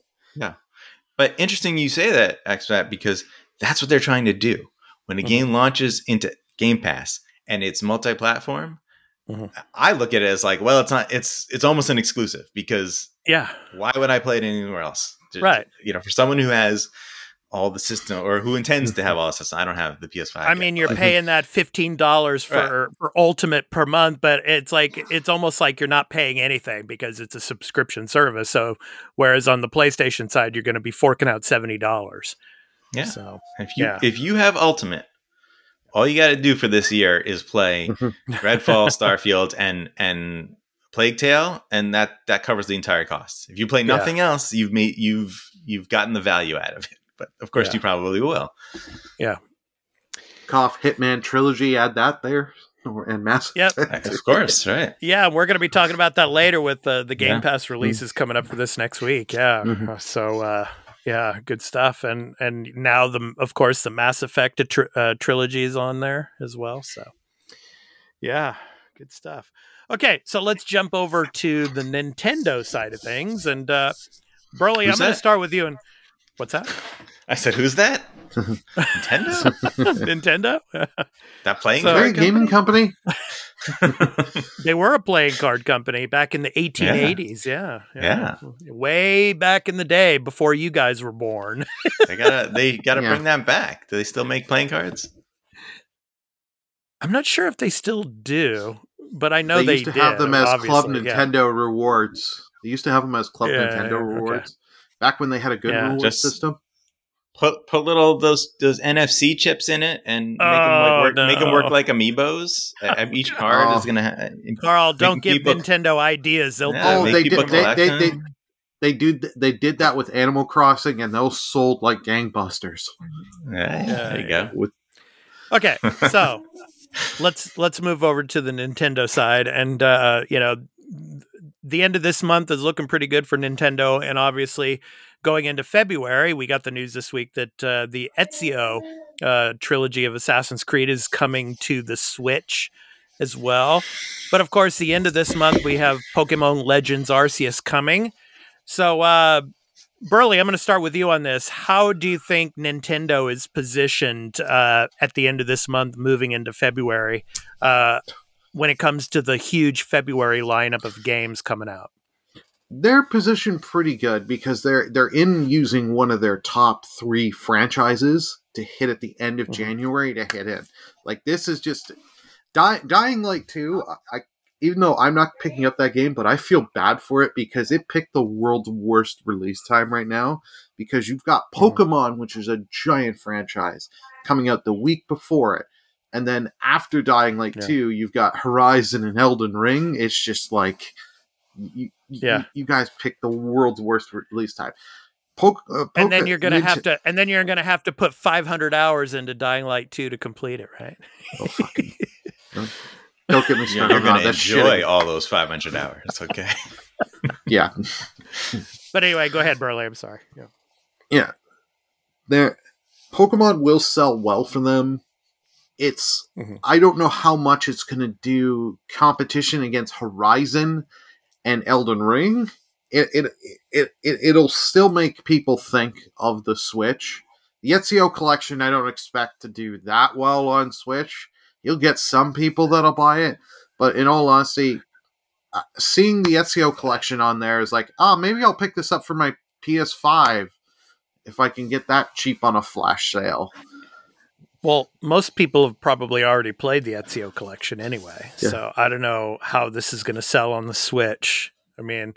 But interesting you say that, Xbat, because that's what they're trying to do. When a Mhm. game launches into Game Pass and it's multi-platform, Mhm. I look at it as like, well, it's not. It's it's almost an exclusive because Yeah. why would I play it anywhere else? Just- Right. You know, for someone who has all the system, or who intends to have all the system. I don't have the P S five. I yet, mean, but, you're like, paying that fifteen dollars for, for Ultimate per month, but it's like, it's almost like you're not paying anything because it's a subscription service. So, whereas on the PlayStation side, you're going to be forking out seventy dollars. yeah. So, If you yeah. if you have Ultimate, all you got to do for this year is play Redfall, Starfield, and and Plague Tale, and that that covers the entire cost. If you play nothing else, you've made you've you've gotten the value out of it. But of course, Yeah. you probably will. yeah. Cough Hitman Trilogy, add that there. Or- And Mass Yep. Effect. Of course, right? Yeah, we're going to be talking about that later with uh, the Game Yeah. Pass releases coming up for this next week. Yeah, Mhm. so uh, yeah, good stuff. And and now the of course the Mass Effect tri- uh, trilogy is on there as well. So yeah, good stuff. Okay, so let's jump over to the Nintendo side of things. And uh, Burley, Who's I'm going to that? start with you. And what's that? I said, "Who's that? Nintendo? Nintendo? That playing So- Great card gaming company. They were a playing card company back in the eighteen eighties. Yeah. Yeah. Way back in the day before you guys were born. They gotta they gotta Yeah. bring that back. Do they still make playing cards? I'm not sure if they still do, but I know they they, used to did, have them as Club obviously, yeah. Nintendo rewards. They used to have them as Club Yeah, Nintendo okay. rewards. Back when they had a good Yeah. reward Just- system. Put put little those those N F C chips in it and make them Oh, like work, make them work no. like amiibos. Uh, each card Oh. is gonna have. Carl, don't give people- Nintendo ideas. They'll Yeah, Oh, make they people did. They, collect they, they, them. they do. They did that with Animal Crossing, and those sold like gangbusters. Yeah, there you yeah. go. Okay, so let's let's move over to the Nintendo side, and uh, you know, the end of this month is looking pretty good for Nintendo, and obviously going into February, we got the news this week that uh, the Ezio uh, trilogy of Assassin's Creed is coming to the Switch as well. But of course, the end of this month we have Pokemon Legends Arceus coming. So, uh, Burley, I'm going to start with you on this. How do you think Nintendo is positioned uh, at the end of this month, moving into February, uh, when it comes to the huge February lineup of games coming out? They're positioned pretty good because they're they're in using one of their top three franchises to hit at the end of Mhm. January to hit in. Like this is just Di- Dying Light two. I, I even though I'm not picking up that game, but I feel bad for it because it picked the world's worst release time right now. Because you've got Pokemon, which is a giant franchise, coming out the week before it, and then after Dying Light Yeah. two, you've got Horizon and Elden Ring. It's just like you, Yeah. you, you guys picked the world's worst release time. Poke, uh, And then Poke- you're gonna Nint- have to, and then you're gonna have to put five hundred hours into Dying Light two to complete it, right? Oh, fucking, don't, don't get me You're, started you're on gonna that. That's enjoy shitty. all those five hundred hours. Okay. Yeah, But anyway, go ahead, Burley. I'm sorry. Yeah. yeah. There, Pokemon will sell well for them. It's Mhm. I don't know how much it's going to do competition against Horizon and Elden Ring. It it, it it it'll still make people think of the Switch. The Ezio collection, I don't expect to do that well on Switch. You'll get some people that'll buy it, but in all honesty, uh, seeing the Ezio collection on there is like, oh, maybe I'll pick this up for my P S five if I can get that cheap on a flash sale. Well, most people have probably already played the Ezio collection anyway, Yeah. so I don't know how this is going to sell on the Switch. I mean,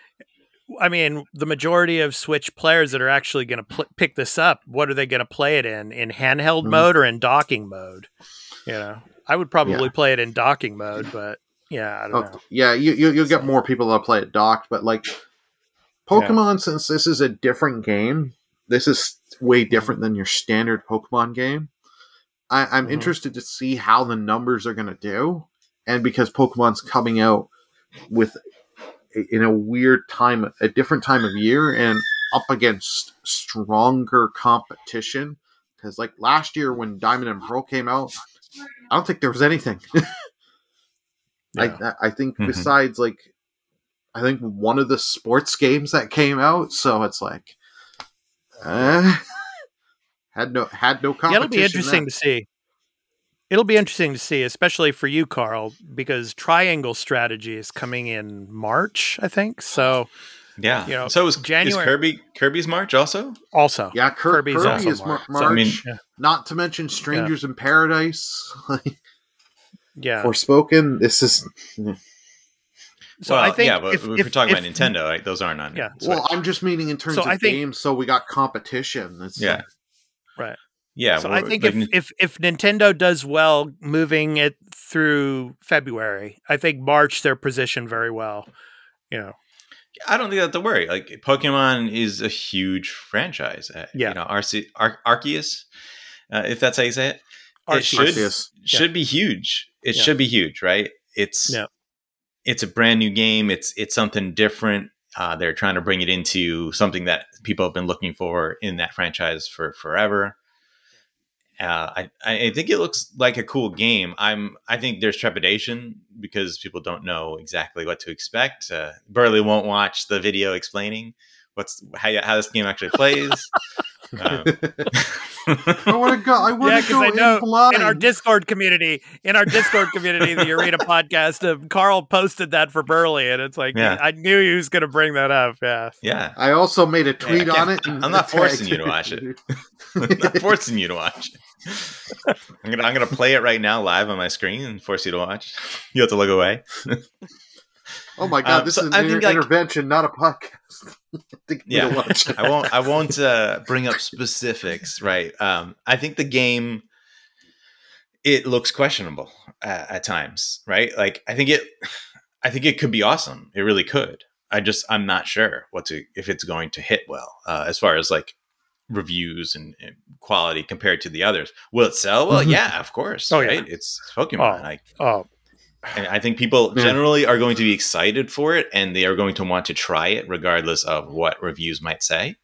I mean, the majority of Switch players that are actually going to pl- pick this up, what are they going to play it in? In handheld Mhm. mode or in docking mode? You know, I would probably Yeah. play it in docking mode, but yeah, I don't Oh, know. yeah, you, you you'll get more people that play it docked, but like Pokemon, since this is a different game, this is way different than your standard Pokemon game. I, I'm Mhm. interested to see how the numbers are going to do, and because Pokemon's coming out with in a weird time, a different time of year, and up against stronger competition. Because like last year when Diamond and Pearl came out, I don't think there was anything. Yeah. I I think Mhm. besides like, I think one of the sports games that came out, so it's like, uh, had no had no competition. Yeah, it'll be interesting then. to see. It'll be interesting to see, especially for you, Carl, because Triangle Strategy is coming in March, I think. So Yeah. You know, so is, January- is Kirby Kirby's March also? Also, Yeah, Kir- Kirby's Kirby also is Mar- March. March. So, I mean- Yeah. Not to mention Strangers in Paradise. yeah. Forspoken. This is. So well, I think yeah, but if, if, we're if- talking if- about Nintendo, right? Those aren't on. Yeah. Switch. Well, I'm just meaning in terms So of I think- games. So we got competition. It's yeah, like- right. yeah. So we're- I think like, if, if if Nintendo does well moving it through February, I think March they're positioned very well. You know, I don't think that's to worry. Like Pokemon is a huge franchise. Uh, Yeah. you know, Arce- Ar- Arceus, uh, if that's how you say it, Arceus. it should Arceus. should be huge. It Yeah. should be huge, right? It's Yeah. it's a brand new game. It's it's something different. Uh, they're trying to bring it into something that people have been looking for in that franchise for forever. Uh, I I think it looks like a cool game. I'm I think there's trepidation because people don't know exactly what to expect. Uh, Burley won't watch the video explaining what's how how this game actually plays. um, I want to go. I want yeah, to because go I know in blind. in our Discord community, in our Discord community, the Arena podcast, uh, Carl posted that for Burley, and it's like Yeah. I knew he was going to bring that up. Yeah, yeah, I also made a tweet can't- on it. and I'm not forcing tagged- you to watch it. I'm not forcing you to watch it. I'm gonna I'm gonna play it right now live on my screen and force you to watch. You have to look away. Oh my god, Um, this so is an I think, inter- like- intervention, not a podcast. I think you Yeah. need to watch it. I won't. I won't uh, bring up specifics. Right. Um, I think the game it looks questionable uh, at times. Right. Like I think it. I think it could be awesome. It really could. I just I'm not sure what to if it's going to hit well uh, as far as like reviews and, and quality compared to the others. Will it sell? Well, yeah, of course. Oh, yeah. right. It's, it's Pokemon. Oh. Like oh, and I think people Yeah. generally are going to be excited for it and they are going to want to try it regardless of what reviews might say.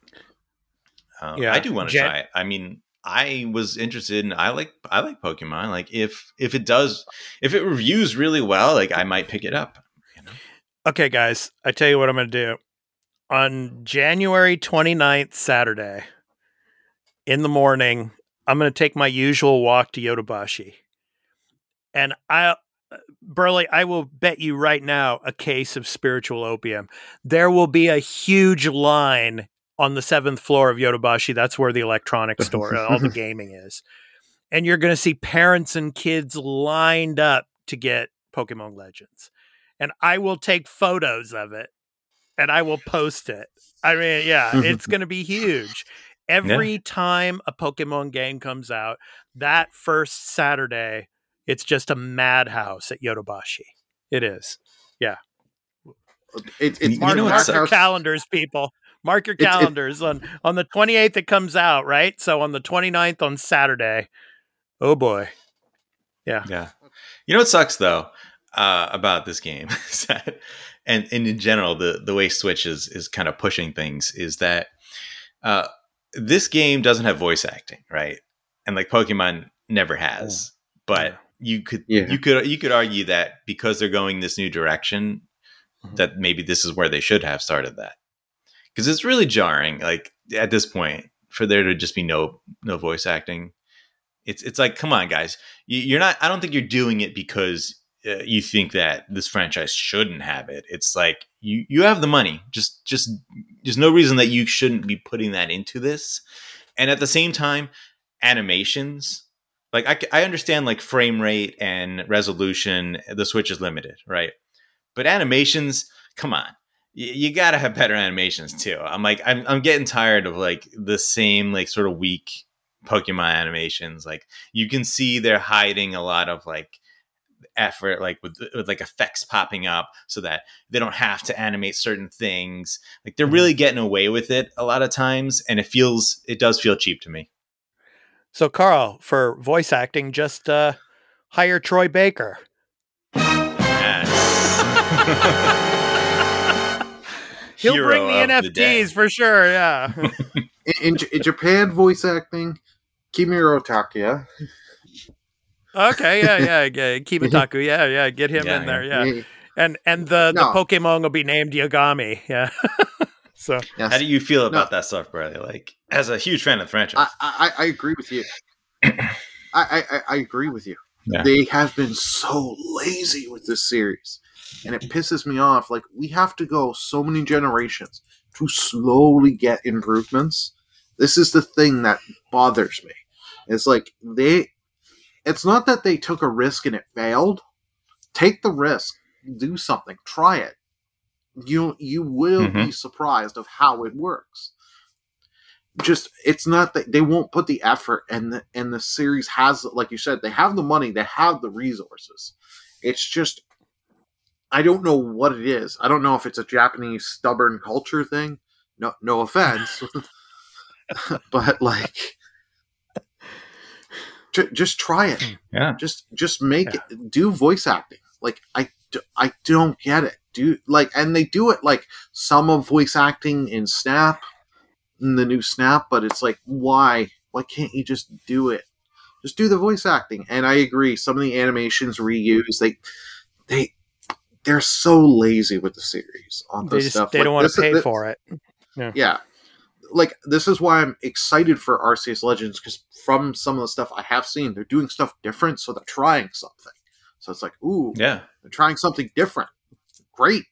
Um, Yeah. I do want to Jen- try it. I mean, I was interested in I like I like Pokemon. Like if if it does if it reviews really well, like I might pick it up. You know? okay, guys. I tell you what I'm going to do on January twenty-ninth, Saturday in the morning. I'm going to take my usual walk to Yodobashi, and I. Burley, I will bet you right now a case of spiritual opium. There will be a huge line on the seventh floor of Yodobashi. That's where the electronics store, all the gaming is. And you're going to see parents and kids lined up to get Pokemon Legends. And I will take photos of it and I will post it. I mean, yeah, it's going to be huge. Every time a Pokemon game comes out, that first Saturday, it's just a madhouse at Yodobashi. It is. Yeah. It, You it's Mark, know what mark sucks? your calendars, people. Mark your It- it- calendars. on, on the twenty-eighth, it comes out, right? So on the twenty-ninth, on Saturday. Oh, boy. Yeah. Yeah. You know what sucks though uh, about this game is that, and, and in general, the the way Switch is is kind of pushing things is that uh, this game doesn't have voice acting, right? And like Pokemon never has, but you could Yeah. you could you could argue that because they're going this new direction, Mhm. that maybe this is where they should have started that, because it's really jarring. Like at this point, for there to just be no no voice acting. It's it's like, come on, guys. You, you're not. I don't think you're doing it because uh, you think that this franchise shouldn't have it. It's like you you have the money. Just just there's no reason that you shouldn't be putting that into this. And at the same time, animations. Like I, I understand like frame rate and resolution. The Switch is limited, right? But animations, come on. You, you got to have better animations too. I'm like I'm I'm getting tired of like the same like sort of weak Pokemon animations. Like you can see they're hiding a lot of like effort, like with, with like effects popping up so that they don't have to animate certain things. Like they're really getting away with it a lot of times, and it feels it does feel cheap to me. So, Carl, for voice acting, just uh, hire Troy Baker. Yes. He'll Hero bring the of N F the day. Ts for sure. Yeah. in, in, in Japan, voice acting, Kimiro Takia. Okay. Yeah. Yeah. yeah. Kimitaku. Yeah. Yeah. Get him Yeah, in there. yeah. Yeah. And and the, No. the Pokemon will be named Yagami. Yeah. So Yes. How do you feel about No. that stuff, Bradley? Like, as a huge fan of the franchise, I, I, I agree with you. I, I, I- I agree with you. Yeah. They have been so lazy with this series. and it pisses me off. Like, we have to go so many generations to slowly get improvements. This is the thing that bothers me. It's like, they, it's not that they took a risk and it failed. Take the risk, do something, try it. You, you will Mm-hmm. be surprised of how it works. Just, it's not that they won't put the effort, and the, and the series has, like you said, they have the money, they have the resources. It's just, I don't know what it is. I don't know if it's a Japanese stubborn culture thing. No, no offense, but like, j- just try it. Yeah. Just, just make it. Do voice acting. Like, I, d- I don't get it. Do like, and they do it like some of voice acting in Snap. In the new Snap, but it's like, why? Why can't you just do it? Just do the voice acting. And I agree, some of the animations reused, they they they're so lazy with the series on They this just stuff. they Like, don't want this to is- pay this- for it. Yeah. Like, this is why I'm excited for Arceus Legends, because from some of the stuff I have seen, they're doing stuff different, so they're trying something. So it's like, ooh, Yeah. they're trying something different. Great.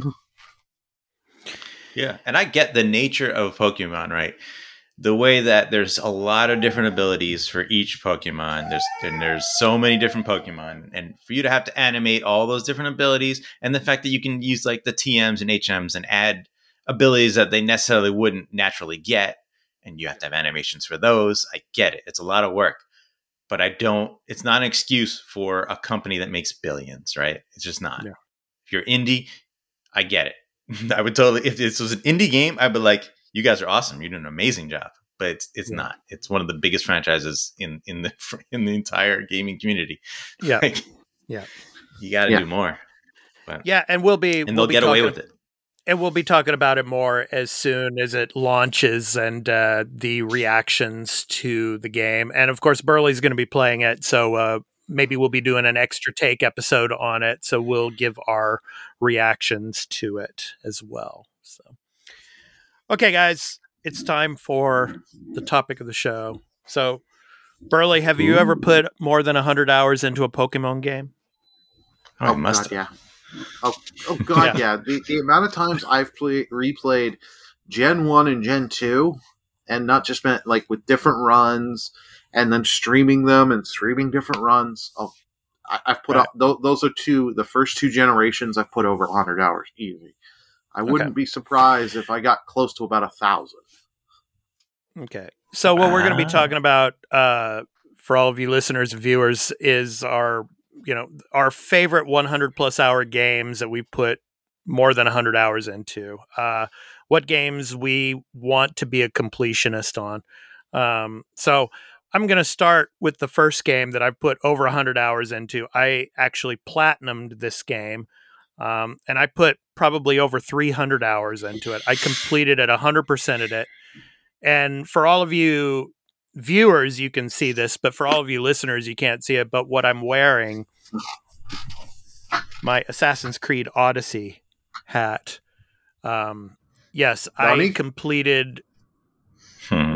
Yeah, and I get the nature of Pokemon, right? The way that there's a lot of different abilities for each Pokemon. There's and there's so many different Pokemon, and for you to have to animate all those different abilities, and the fact that you can use like the T Ms and H Ms and add abilities that they necessarily wouldn't naturally get, and you have to have animations for those. I get it; it's a lot of work, but I don't. It's not an excuse for a company that makes billions, right? It's just not. Yeah. If you're indie, I get it. I would totally, if this was an indie game, I'd be like, you guys are awesome. You're doing an amazing job. But it's it's Yeah. not. It's one of the biggest franchises in, in the in the entire gaming community. Yeah. Like, Yeah. You got to Yeah. do more. But, Yeah, and we'll be and we'll they'll be get away talking- with it. And we'll be talking about it more as soon as it launches and uh, the reactions to the game. And of course, Burley's going to be playing it, so uh, maybe we'll be doing an extra take episode on it. So we'll give our reactions to it as well. So, okay, guys, it's time for the topic of the show. So, Burley, have you ever put more than one hundred hours into a Pokemon game? Oh, Oh, I must God, have. yeah. Oh, oh God, yeah. The, the amount of times I've play, replayed Gen one and Gen two, and not just meant like with different runs, and then streaming them and streaming different runs. Oh, I, I've put Right. up th- those are two the first two generations. I've put over one hundred hours easy. I wouldn't Okay. be surprised if I got close to about a thousand. Okay. So what we're going to be Ah. talking about uh, for all of you listeners and viewers is our, you know, our favorite one hundred plus hour games that we put more than one hundred hours into. Uh, what games we want to be a completionist on. Um, so I'm going to start with the first game that I've put over one hundred hours into. I actually platinumed this game. Um, and I put probably over three hundred hours into it. I completed it, one hundred percented it. And for all of you viewers, you can see this, but for all of you listeners, you can't see it. But what I'm wearing, my Assassin's Creed Odyssey hat. Um, yes, Nani? I completed. Hmm.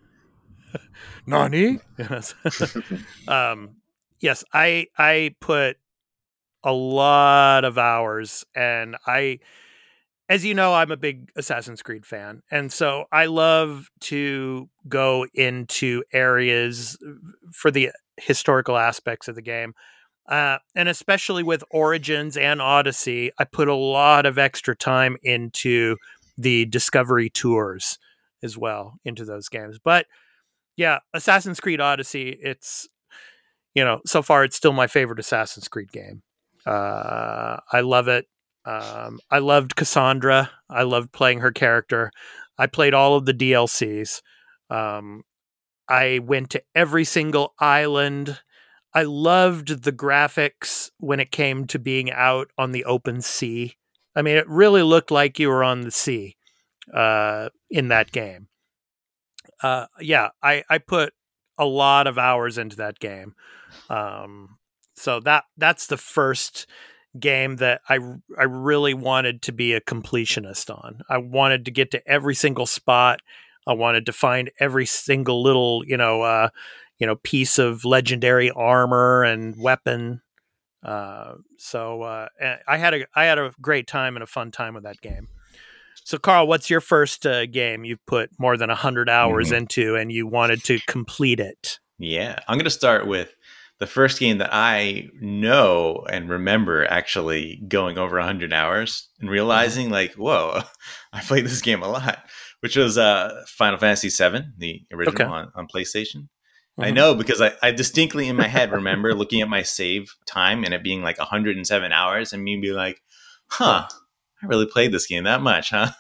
Nani? Yes. um, yes, I I put a lot of hours, and I, as you know, I'm a big Assassin's Creed fan, and so I love to go into areas for the historical aspects of the game. Uh, and especially with Origins and Odyssey, I put a lot of extra time into the discovery tours as well into those games. But yeah, Assassin's Creed Odyssey, it's, you know, so far it's still my favorite Assassin's Creed game. Uh, I love it. Um, I loved Cassandra. I loved playing her character. I played all of the D L Cs. Um, I went to every single island. I loved the graphics when it came to being out on the open sea. I mean, it really looked like you were on the sea uh, in that game. Uh, yeah, I, I put a lot of hours into that game. Um, so that that's the first game that I, I really wanted to be a completionist on. I wanted to get to every single spot. I wanted to find every single little, you know, uh, you know, piece of legendary armor and weapon Uh, so uh, I had a I had a great time and a fun time with that game. So Carl, what's your first uh, game you've put more than a hundred hours Mhm. into and you wanted to complete it? Yeah, I'm going to start with the first game that I know and remember actually going over one hundred hours and realizing, like, whoa, I played this game a lot, which was uh, Final Fantasy seven, the original Okay. on, on PlayStation. I Mhm. know because I, I distinctly in my head remember looking at my save time and it being like one hundred seven hours and me being like, huh, I really played this game that much, huh?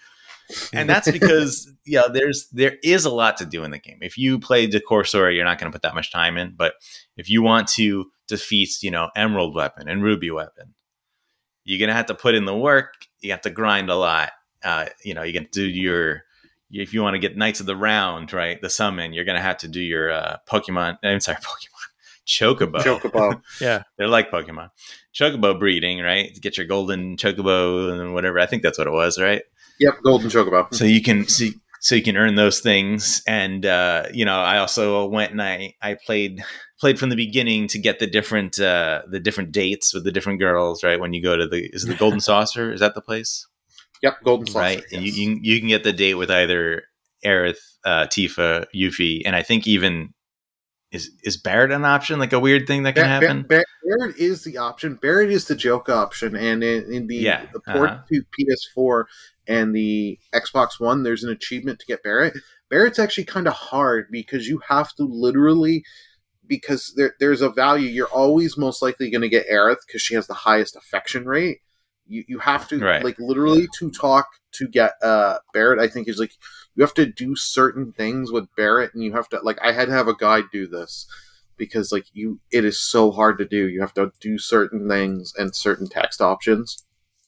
And that's because yeah, there's there is a lot to do in the game. If you play the core story, you're not going to put that much time in. But if you want to defeat, you know, Emerald Weapon and Ruby Weapon, you're going to have to put in the work. You have to grind a lot. Uh, you know, you can do your if you want to get Knights of the Round, right? The summon, you're going to have to do your uh, Pokemon. I'm sorry, Pokemon Chocobo. Chocobo. Yeah. They're like Pokemon Chocobo breeding, right? To get your golden Chocobo and whatever. I think that's what it was, right? Yep, Golden Chocobo. So you can see, so you can earn those things, and uh, you know, I also went and I, I played played from the beginning to get the different uh, the different dates with the different girls. Right when you go to the is it the Golden Saucer? Is that the place? Yep, Golden Saucer. Right, and you, yes. you you can get the date with either Aerith, uh, Tifa, Yuffie, and I think even is is Barrett an option? Like a weird thing that can Ba- happen. Ba- Ba- Barrett is the option. Barrett is the joke option, and in, in the, Yeah, the port uh-huh. to P S four and the Xbox One, there's an achievement to get Barrett. Barrett's actually kind of hard because you have to literally, because there, there's a value. You're always most likely going to get Aerith because she has the highest affection rate. You you have to Right. like literally to talk to get uh Barrett. I think is like you have to do certain things with Barrett, and you have to like I had to have a guide do this because like you it is so hard to do. You have to do certain things and certain text options.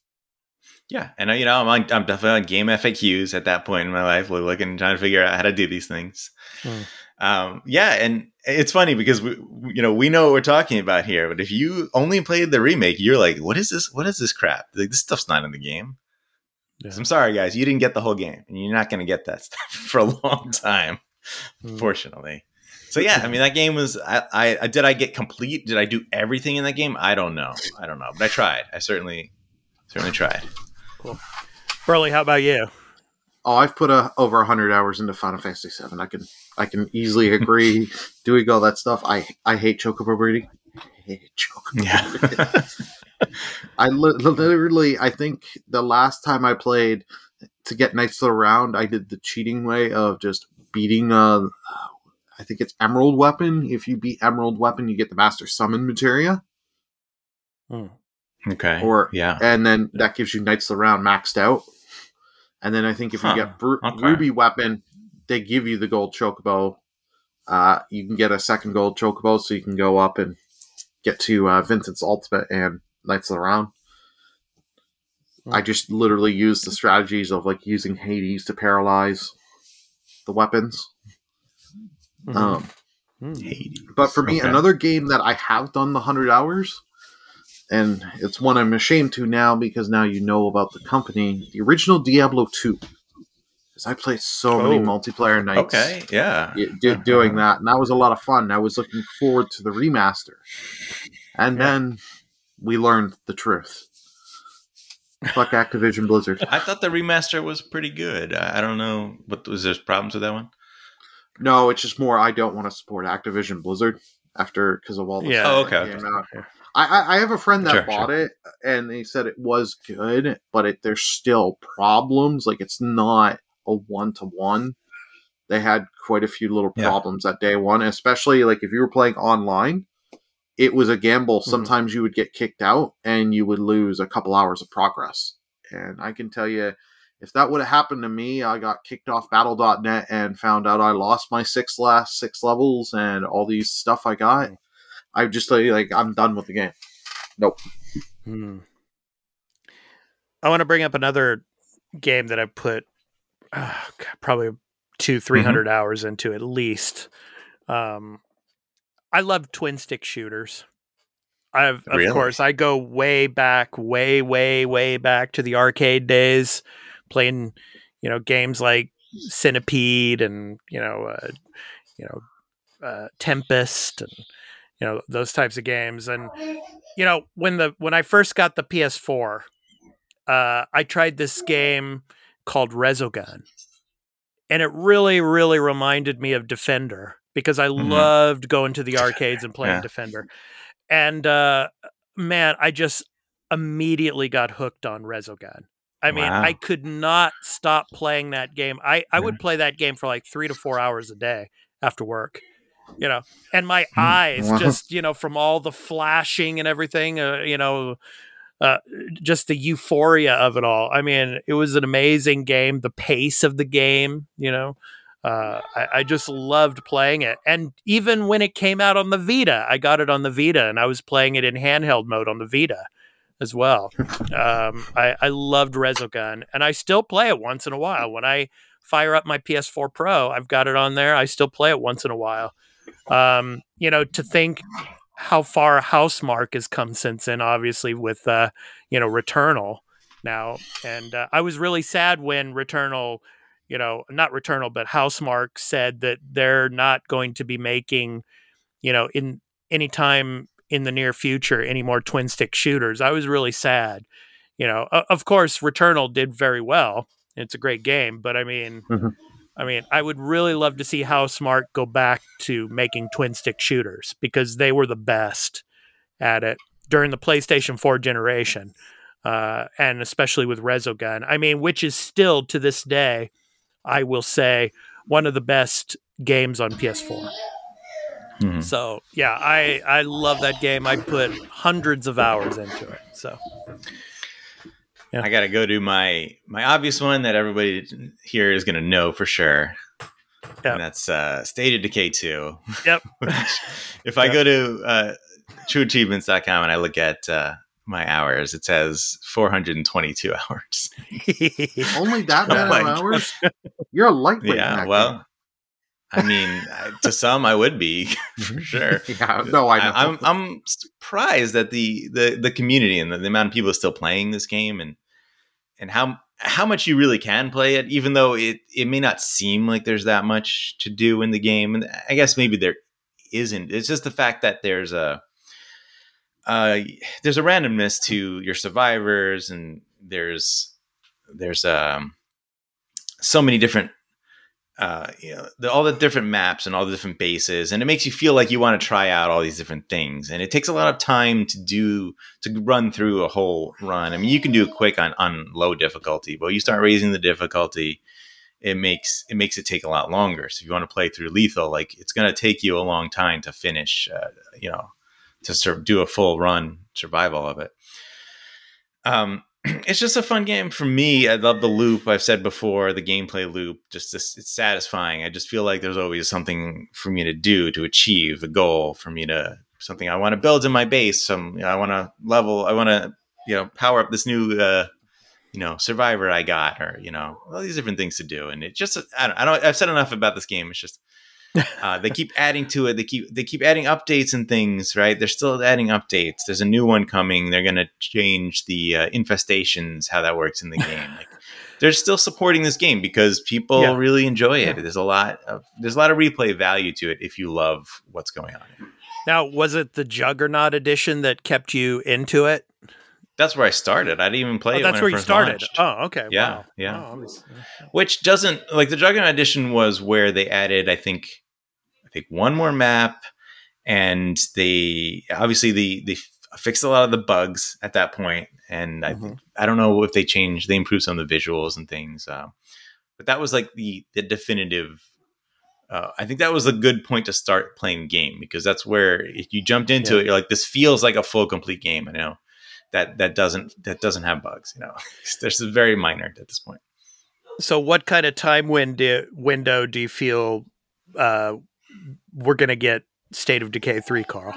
Yeah, and uh, you know, I'm on, I'm definitely on game F A Qs at that point in my life. We're looking, trying to figure out how to do these things. Hmm. Um, yeah, and it's funny because we, we- you know, we know what we're talking about here. But if you only played the remake, you're like, "What is this? What is this crap? Like, this stuff's not in the game." Yeah. So I'm sorry, guys, you didn't get the whole game, and you're not going to get that stuff for a long time, Hmm. fortunately. So yeah, I mean, that game was. I, I, I did. I get complete. Did I do everything in that game? I don't know. I don't know, but I tried. I certainly, certainly tried. Burley, how about you? Oh, I've put a, over one hundred hours into Final Fantasy seven. I can I can easily agree doing all that stuff. I I hate Chocobo breeding. I hate Chocobo Yeah. I li- literally, I think the last time I played to get Knights of the Round, I did the cheating way of just beating, uh, I think it's Emerald Weapon. If you beat Emerald Weapon, you get the Master Summon materia. Hmm. Okay. Or, yeah. and then that gives you Knights of the Round maxed out. And then I think if Huh. you get Bru- Okay. Ruby Weapon, they give you the gold Chocobo. Uh, you can get a second gold Chocobo, so you can go up and get to uh, Vincent's Ultimate and Knights of the Round. I just literally use the strategies of like using Hades to paralyze the weapons. Mhm. Um, Hmm. Hades. but for me, Okay. another game that I have done the one hundred hours, and it's one I'm ashamed to now because now you know about the company, the original Diablo two. Because I played so many Oh. multiplayer nights Okay. Yeah. y- do- doing that, and that was a lot of fun. I was looking forward to the remaster. And Yeah. then we learned the truth. Fuck Activision Blizzard. I thought the remaster was pretty good. I I don't know. What was there problems with that one? No, it's just more I don't want to support Activision Blizzard after because of all the Yeah. stuff Oh, okay, that okay. came out. Yeah. I, I I have a friend that Sure, bought sure. it and he said it was good, but it, there's still problems. Like it's not a one to one. They had quite a few little Yeah. problems at day one, especially like if you were playing online. It was a gamble. Mhm. Sometimes you would get kicked out and you would lose a couple hours of progress. And I can tell you, if that would have happened to me, I got kicked off battle dot net and found out I lost my six last six levels and all these stuff I got. I just tell you, like, I'm done with the game. Nope. Hmm. I want to bring up another game that I put uh, God, probably two, three hundred hours into at least. Um, I love twin stick shooters. I've, of Really? course, I go way back, way, way, way back to the arcade days, playing, you know, games like Centipede and you know, uh, you know, uh, Tempest and you know, those types of games. And you know, when the when I first got the P S four, uh, I tried this game called Resogun, and it really, really reminded me of Defender because I Mhm. loved going to the arcades and playing Yeah. Defender. And uh, man, I just immediately got hooked on Resogun. I mean, Wow. I could not stop playing that game. I, I would play that game for like three to four hours a day after work, you know, and my eyes Wow. just, you know, from all the flashing and everything, uh, you know, uh, just the euphoria of it all. I mean, it was an amazing game. The pace of the game, you know, uh, I, I just loved playing it. And even when it came out on the Vita, I got it on the Vita and I was playing it in handheld mode on the Vita as well. um, I, I loved Resogun, and I still play it once in a while. When I fire up my P S four Pro, I've got it on there. I still play it once in a while. Um, you know, to think how far Housemarque has come since then, obviously with uh, you know, Returnal now, and uh, I was really sad when Returnal, you know, not Returnal, but Housemarque said that they're not going to be making, you know, in any time in the near future any more twin stick shooters. I was really sad. You know, o- of course, Returnal did very well. It's a great game, but I mean, Mhm. I mean, I would really love to see Housemarque go back to making twin stick shooters because they were the best at it during the PlayStation four generation, uh, and especially with Resogun. I mean, which is still to this day, I will say, one of the best games on P S four. Mhm. So yeah, I I love that game. I put hundreds of hours into it. So yeah. I gotta go to my my obvious one that everybody here is gonna know for sure, Yep. and that's uh, State of Decay two. Yep. Which, if I Yep. go to uh, true achievements dot com and I look at uh, my hours, it says four hundred twenty-two hours. Only that Oh many my hours? You're a lightweight. in Yeah, that well, I mean, I- to some I would be for sure. game. yeah, no, I know. I, I'm I'm surprised that the the the community and the, the amount of people still playing this game, and and how how much you really can play it, even though it it may not seem like there's that much to do in the game. And I guess maybe there isn't. It's just the fact that there's a uh, there's a randomness to your survivors, and there's there's um so many different. Uh, you know, the, all the different maps and all the different bases, and it makes you feel like you want to try out all these different things. And it takes a lot of time to do to run through a whole run. I mean, you can do it quick on, on low difficulty, but you start raising the difficulty, it makes it makes it take a lot longer. So if you want to play through lethal, like it's going to take you a long time to finish. Uh, you know, to sort of do a full run survival of it. Um. It's just a fun game for me. I love the loop. I've said before, the gameplay loop, just this, it's satisfying. I just feel like there's always something for me to do to achieve a goal, for me to something I want to build in my base. Some you know, I want to level. I want to you know power up this new uh, you know survivor I got, or you know all these different things to do. And it just I don't. I don't I've said enough about this game. It's just. Uh, they keep adding to it. They keep they keep adding updates and things, right? They're still adding updates. There's a new one coming. They're going to change the uh, infestations, how that works in the game. Like, they're still supporting this game because people Yeah. really enjoy it. There's a lot of there's a lot of replay value to it if you love what's going on. Now, was it the Juggernaut edition that kept you into it? That's where I started. I didn't even play Oh, it. that's when where it you first started. launched. Oh, okay. Yeah, Wow. yeah. Wow, I'm just- Which doesn't like the Juggernaut edition was where they added, I think, I think one more map, and they obviously the they fixed a lot of the bugs at that point. And I think I don't know if they changed, they improved some of the visuals and things, um, but that was like the the definitive. Uh, I think that was a good point to start playing the game, because that's where if you jumped into Yeah. it, you're like, this feels like a full complete game. I know that that doesn't that doesn't have bugs. You know, this is very minor at this point. So, what kind of time window window do you feel uh, we're going to get State of Decay three, Carl?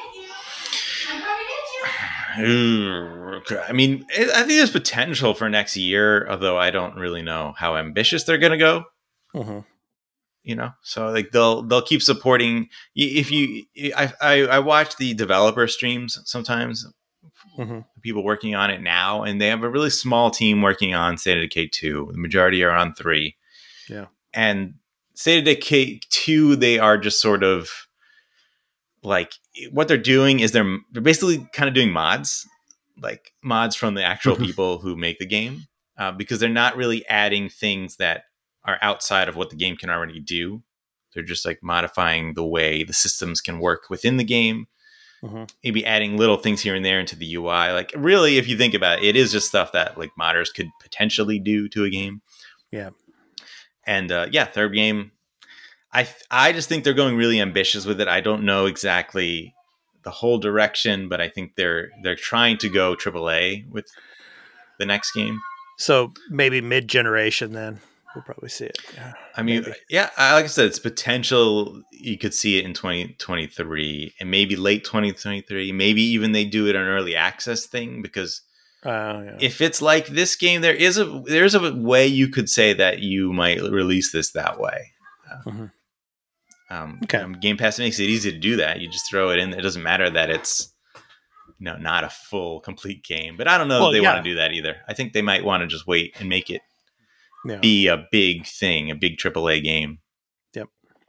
I mean, it, I think there's potential for next year, although I don't really know how ambitious they're going to go. Mm-hmm. You know, so like they'll they'll keep supporting. If you, I I, I watch the developer streams sometimes, Mm-hmm. people working on it now, and they have a really small team working on State of Decay two. The majority are on three. Yeah, and State of Decay two, they are just sort of like what they're doing is they're they're basically kind of doing mods, like mods from the actual people who make the game, uh, because they're not really adding things that are outside of what the game can already do. They're just like modifying the way the systems can work within the game. Mm-hmm. Maybe adding little things here and there into the U I. Like really, if you think about it, it is just stuff that like modders could potentially do to a game. Yeah. And uh, yeah, third game, I I just think they're going really ambitious with it. I don't know exactly the whole direction, but I think they're they're trying to go triple A with the next game. So maybe mid-generation then. We'll probably see it. Yeah, I mean, maybe. yeah, like I said, it's potential. You could see it in twenty twenty-three and maybe late twenty twenty-three. Maybe even they do it an early access thing because uh, yeah. if it's like this game, there is a there's a way you could say that you might release this that way. Uh, mm-hmm. um, okay. um, Game Pass makes it easy to do that. You just throw it in. It doesn't matter that it's you know not a full complete game. But I don't know well, if they yeah. want to do that either. I think they might want to just wait and make it. Yeah. Be a big thing, a big triple A game. Yep.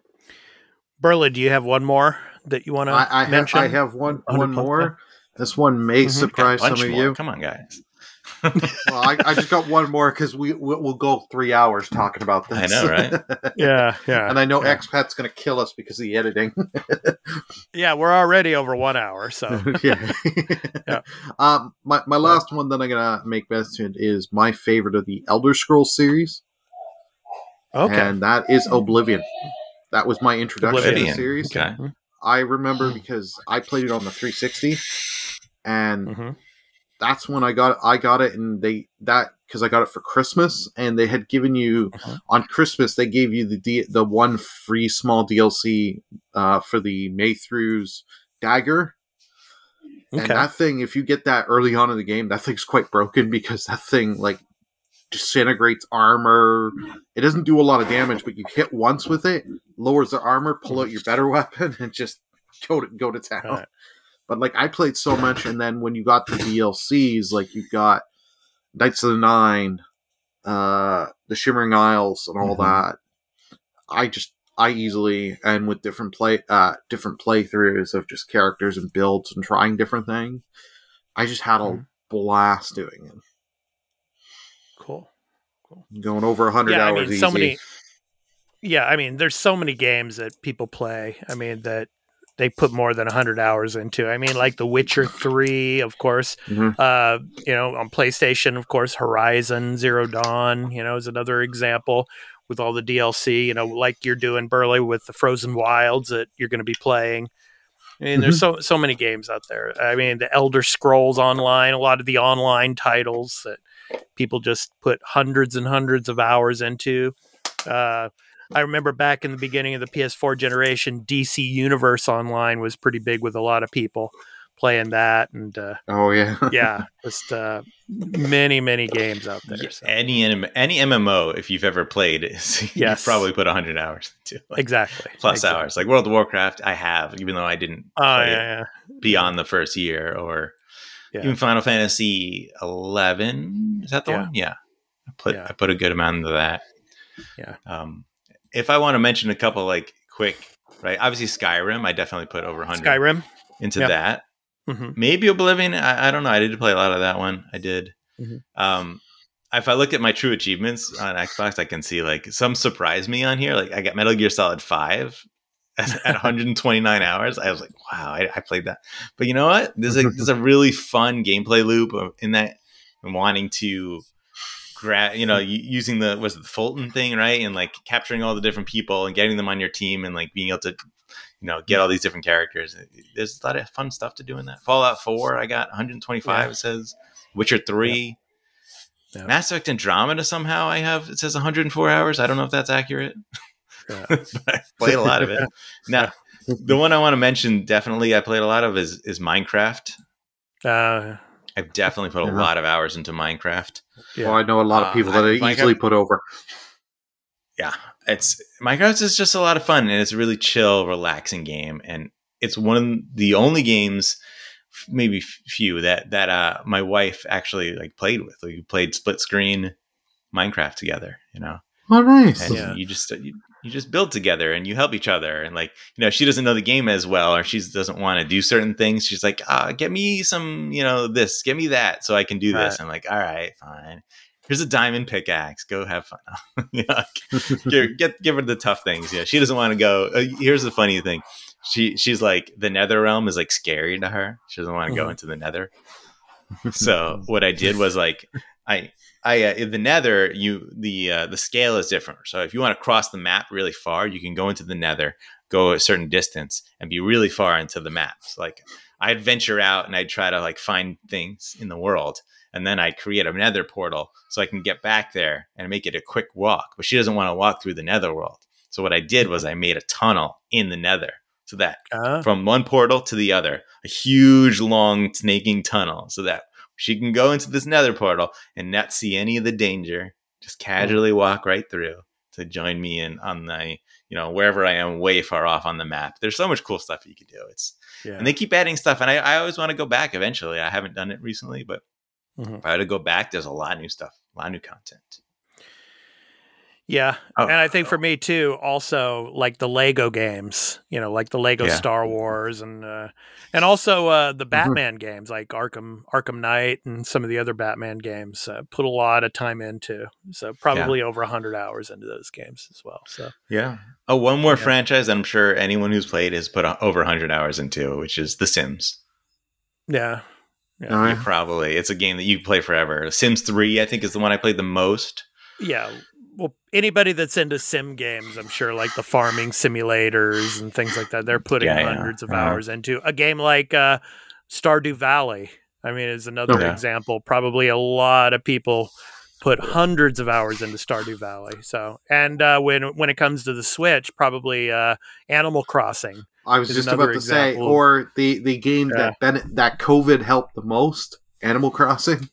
Berla, do you have one more that you want to I, I mention? Have, I have one one more. This one may mm-hmm. surprise some of more. you. Come on, guys. well, I, I just got one more because we we'll go three hours talking about this. I know, right? yeah, yeah. And I know yeah. Expat's going to kill us because of the editing. yeah, we're already over one hour, so yeah. yeah. Um, my my last one that I'm going to make mention is my favorite of the Elder Scrolls series. Okay, and that is Oblivion. That was my introduction Oblivion. to the series. Okay. I remember because I played it on the three sixty, and. Mm-hmm. That's when I got I got it, and they that because I got it for Christmas, and they had given you uh-huh. on Christmas. They gave you the D, the one free small D L C uh, for the Maythew's Dagger, okay. and that thing. If you get that early on in the game, that thing's quite broken because that thing like disintegrates armor. It doesn't do a lot of damage, but you hit once with it, lowers the armor, pull out your better weapon, and just go to go to town. Right. But, like, I played so much, and then when you got the D L Cs, like, you got Knights of the Nine, uh, the Shimmering Isles, and all mm-hmm. that, I just, I easily, and with different play, uh, different playthroughs of just characters and builds and trying different things, I just had a mm-hmm. blast doing it. Cool. Cool. Going over one hundred yeah, hours I mean, easy. So many, yeah, I mean, there's so many games that people play, I mean, that they put more than one hundred hours into. I mean, like The Witcher three, of course. Mm-hmm. Uh, you know, on PlayStation, of course, Horizon Zero Dawn, you know, is another example with all the D L C, you know, like you're doing, Burley, with the Frozen Wilds that you're going to be playing. I mean, mm-hmm. there's so so many games out there. I mean, the Elder Scrolls Online, a lot of the online titles that people just put hundreds and hundreds of hours into. Uh I remember back in the beginning of the P S four generation, D C Universe Online was pretty big with a lot of people playing that. And uh, oh, yeah. yeah, just uh, many, many games out there. Yeah, so. Any any M M O, if you've ever played, is, you've yes. probably put one hundred hours into like, Exactly. Plus exactly. hours. Like World of Warcraft, I have, even though I didn't oh, play yeah, it yeah. beyond the first year. Or yeah. even Final Fantasy eleven. Is that the yeah. one? Yeah. I put, yeah. I put a good amount into that. Yeah. Um, If I want to mention a couple like quick, right? Obviously Skyrim, I definitely put over one hundred Skyrim into yeah. that. Mm-hmm. Maybe Oblivion. I, I don't know. I did play a lot of that one. I did. Mm-hmm. Um, if I look at my true achievements on Xbox, I can see like some surprise me on here. Like I got Metal Gear Solid five at, at one hundred twenty-nine hours. I was like, wow, I, I played that. But you know what? There's a there's a really fun gameplay loop in that. I'm wanting to. Gra- you know, using the was it the Fulton thing, right? And like capturing all the different people and getting them on your team and like being able to, you know, get all these different characters. There's a lot of fun stuff to do in that. Fallout four, I got one hundred twenty-five. Yeah. It says Witcher three, yeah. Yeah. Mass Effect Andromeda. Somehow I have it says one hundred four hours. I don't know if that's accurate, yeah. but I played a lot of it. Now, the one I want to mention definitely I played a lot of is is Minecraft. Uh, I've definitely put a yeah. lot of hours into Minecraft. Yeah. Well, I know a lot of people uh, that I, I easily Minecraft, put over. Yeah, it's Minecraft is just a lot of fun, and it's a really chill, relaxing game, and it's one of the only games, maybe few that that uh, my wife actually like played with. Like, we played split screen Minecraft together, you know. Oh, nice! And yeah. you just you, you just build together and you help each other. And like, you know, she doesn't know the game as well, or she doesn't want to do certain things. She's like, ah, get me some, you know, this, get me that, so I can do this. Right. I'm like, all right, fine. Here's a diamond pickaxe. Go have fun. you know, give, get give her the tough things. Yeah, she doesn't want to go. Uh, here's the funny thing. She she's like, the Nether realm is like scary to her. She doesn't want to Mhm. go into the Nether. So what I did was like, I I uh, in the Nether, you the uh, the scale is different. So if you want to cross the map really far, you can go into the Nether, go a certain distance, and be really far into the map. So like I'd venture out and I'd try to like find things in the world, and then I'd create a Nether portal so I can get back there and make it a quick walk. But she doesn't want to walk through the Nether world. So what I did was I made a tunnel in the Nether, so that Uh, from one portal to the other, a huge, long, snaking tunnel, so that she can go into this Nether portal and not see any of the danger. Just casually walk right through to join me in on the, you know, wherever I am, way far off on the map. There's so much cool stuff you can do. It's yeah. and they keep adding stuff, and I, I always want to go back eventually. I haven't done it recently, but Mhm. if I had to go back, there's a lot of new stuff, a lot of new content. Yeah. Oh. And I think for me too, also like the Lego games, you know, like the Lego Yeah. Star Wars and uh, and also uh, the Batman games like Arkham Arkham Knight and some of the other Batman games uh, put a lot of time into. So probably over one hundred hours into those games as well. So Yeah. Oh, one more Yeah. franchise I'm sure anyone who's played has put over one hundred hours into, which is The Sims. yeah. Yeah. All You right. probably it's a game that you play forever. Sims three, I think, is the one I played the most. Yeah. Well, anybody that's into sim games, I'm sure, like the farming simulators and things like that, they're putting Yeah, yeah. hundreds of Uh-huh. hours into a game like uh, Stardew Valley. I mean, is another Yeah. example. Probably a lot of people put hundreds of hours into Stardew Valley. So, and uh, when when it comes to the Switch, probably uh, Animal Crossing. I was is just another about to say, example. or the the game Yeah. that ben- that COVID helped the most, Animal Crossing.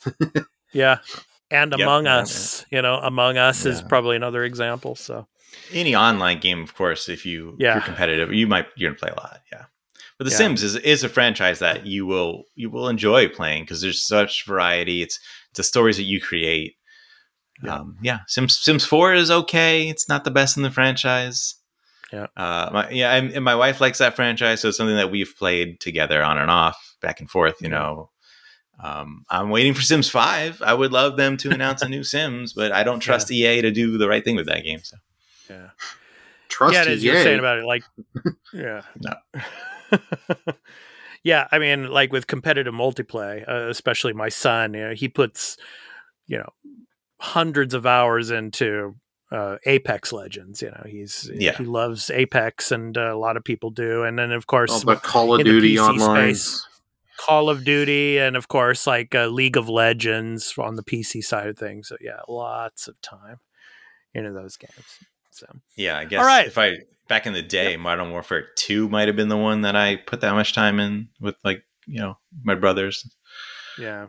Yeah. And Yep, Among yeah, Us, you know, Among Us is Yeah. probably another example. So, Any online game, of course, if you Yeah. you're competitive, you might you're gonna play a lot. Yeah. But The Yeah. Sims is is a franchise that you will you will enjoy playing because there's such variety. It's the stories that you create. Yeah. Um, yeah. Sims Sims four is okay. It's not the best in the franchise. Yeah. Uh, my, yeah, and, and my wife likes that franchise, so it's something that we've played together on and off, back and forth. You Yeah. know, um, I'm waiting for Sims five. I would love them to announce a new Sims, but I don't trust E A to do the right thing with that game. So yeah. Trust yeah, and as you're E A. saying about it, like, yeah, No. yeah. I mean, like with competitive multiplayer, uh, especially my son, you know, he puts, you know, hundreds of hours into uh, Apex Legends. You know, he's Yeah. he loves Apex, and uh, a lot of people do. And then, of course, Oh, but Call of in the Duty P C Online. space, Call of Duty, and of course, like uh, League of Legends on the P C side of things. So yeah, lots of time into those games. So yeah, I guess All right. if I back in the day, Modern Warfare two might have been the one that I put that much time in with, like, you know, my brothers. yeah.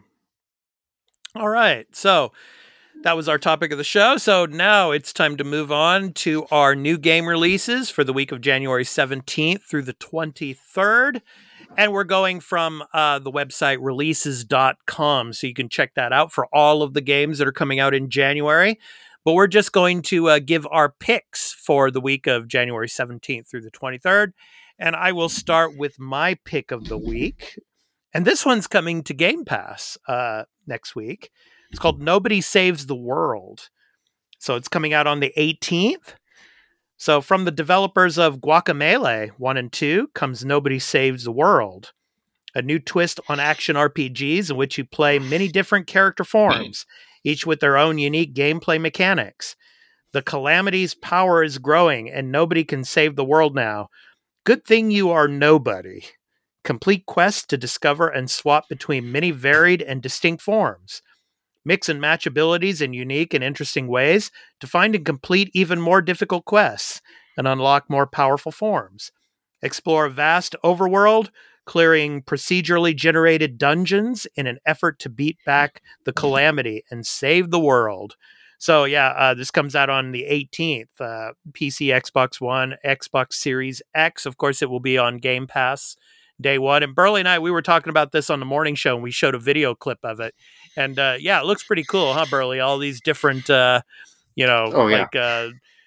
All right. So that was our topic of the show. So now it's time to move on to our new game releases for the week of January seventeenth through the twenty-third. And we're going from uh, the website releases dot com. So you can check that out for all of the games that are coming out in January. But we're just going to uh, give our picks for the week of January seventeenth through the twenty-third. And I will start with my pick of the week. And this one's coming to Game Pass uh, next week. It's called Nobody Saves the World. So it's coming out on the eighteenth. So from the developers of Guacamelee one and two comes Nobody Saves the World, a new twist on action R P Gs in which you play many different character forms, each with their own unique gameplay mechanics. The Calamity's power is growing and nobody can save the world now. Good thing you are nobody. Complete quests to discover and swap between many varied and distinct forms. Mix and match abilities in unique and interesting ways to find and complete even more difficult quests and unlock more powerful forms. Explore a vast overworld, clearing procedurally generated dungeons in an effort to beat back the calamity and save the world. So yeah, uh, this comes out on the eighteenth. Uh, P C, Xbox One, Xbox Series X. Of course, it will be on Game Pass day one. And Burley and I, we were talking about this on the morning show, and we showed a video clip of it. And uh, yeah, it looks pretty cool, huh, Burley? All these different, uh, you know, Oh, yeah. like uh,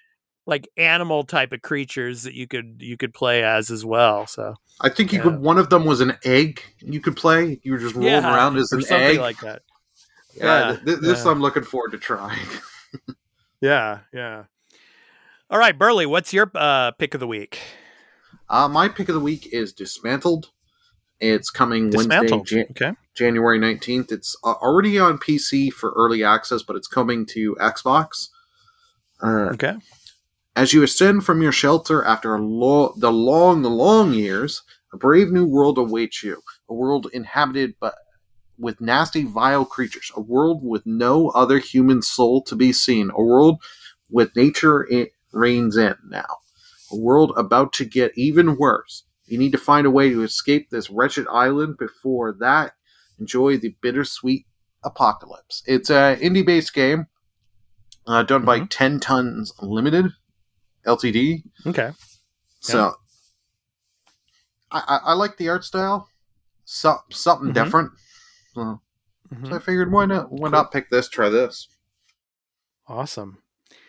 like animal type of creatures that you could you could play as as well. So I think you Yeah. could. One of them was an egg. You could play. You were just rolling Yeah, around as or an something egg. like that. yeah, yeah, th- th- this yeah. I'm looking forward to trying. Yeah, yeah. All right, Burley, what's your uh, pick of the week? Uh, my pick of the week is Dismantled. It's coming Wednesday, Dismantled. Jan- Okay. January nineteenth. It's uh, already on P C for early access, but it's coming to Xbox. Uh, Okay. As you ascend from your shelter after a lo- the long, long years, a brave new world awaits you. A world inhabited but with nasty, vile creatures. A world with no other human soul to be seen. A world with nature it reigns in now. A world about to get even worse. You need to find a way to escape this wretched island. Before that, enjoy the bittersweet apocalypse. It's an indie-based game uh, done by Mhm. ten Tons Limited, L T D. Okay. So, I, I, I like the art style. So, something Mhm. different. So, Mhm. so I figured, why not? Why not pick this? Try this. Awesome.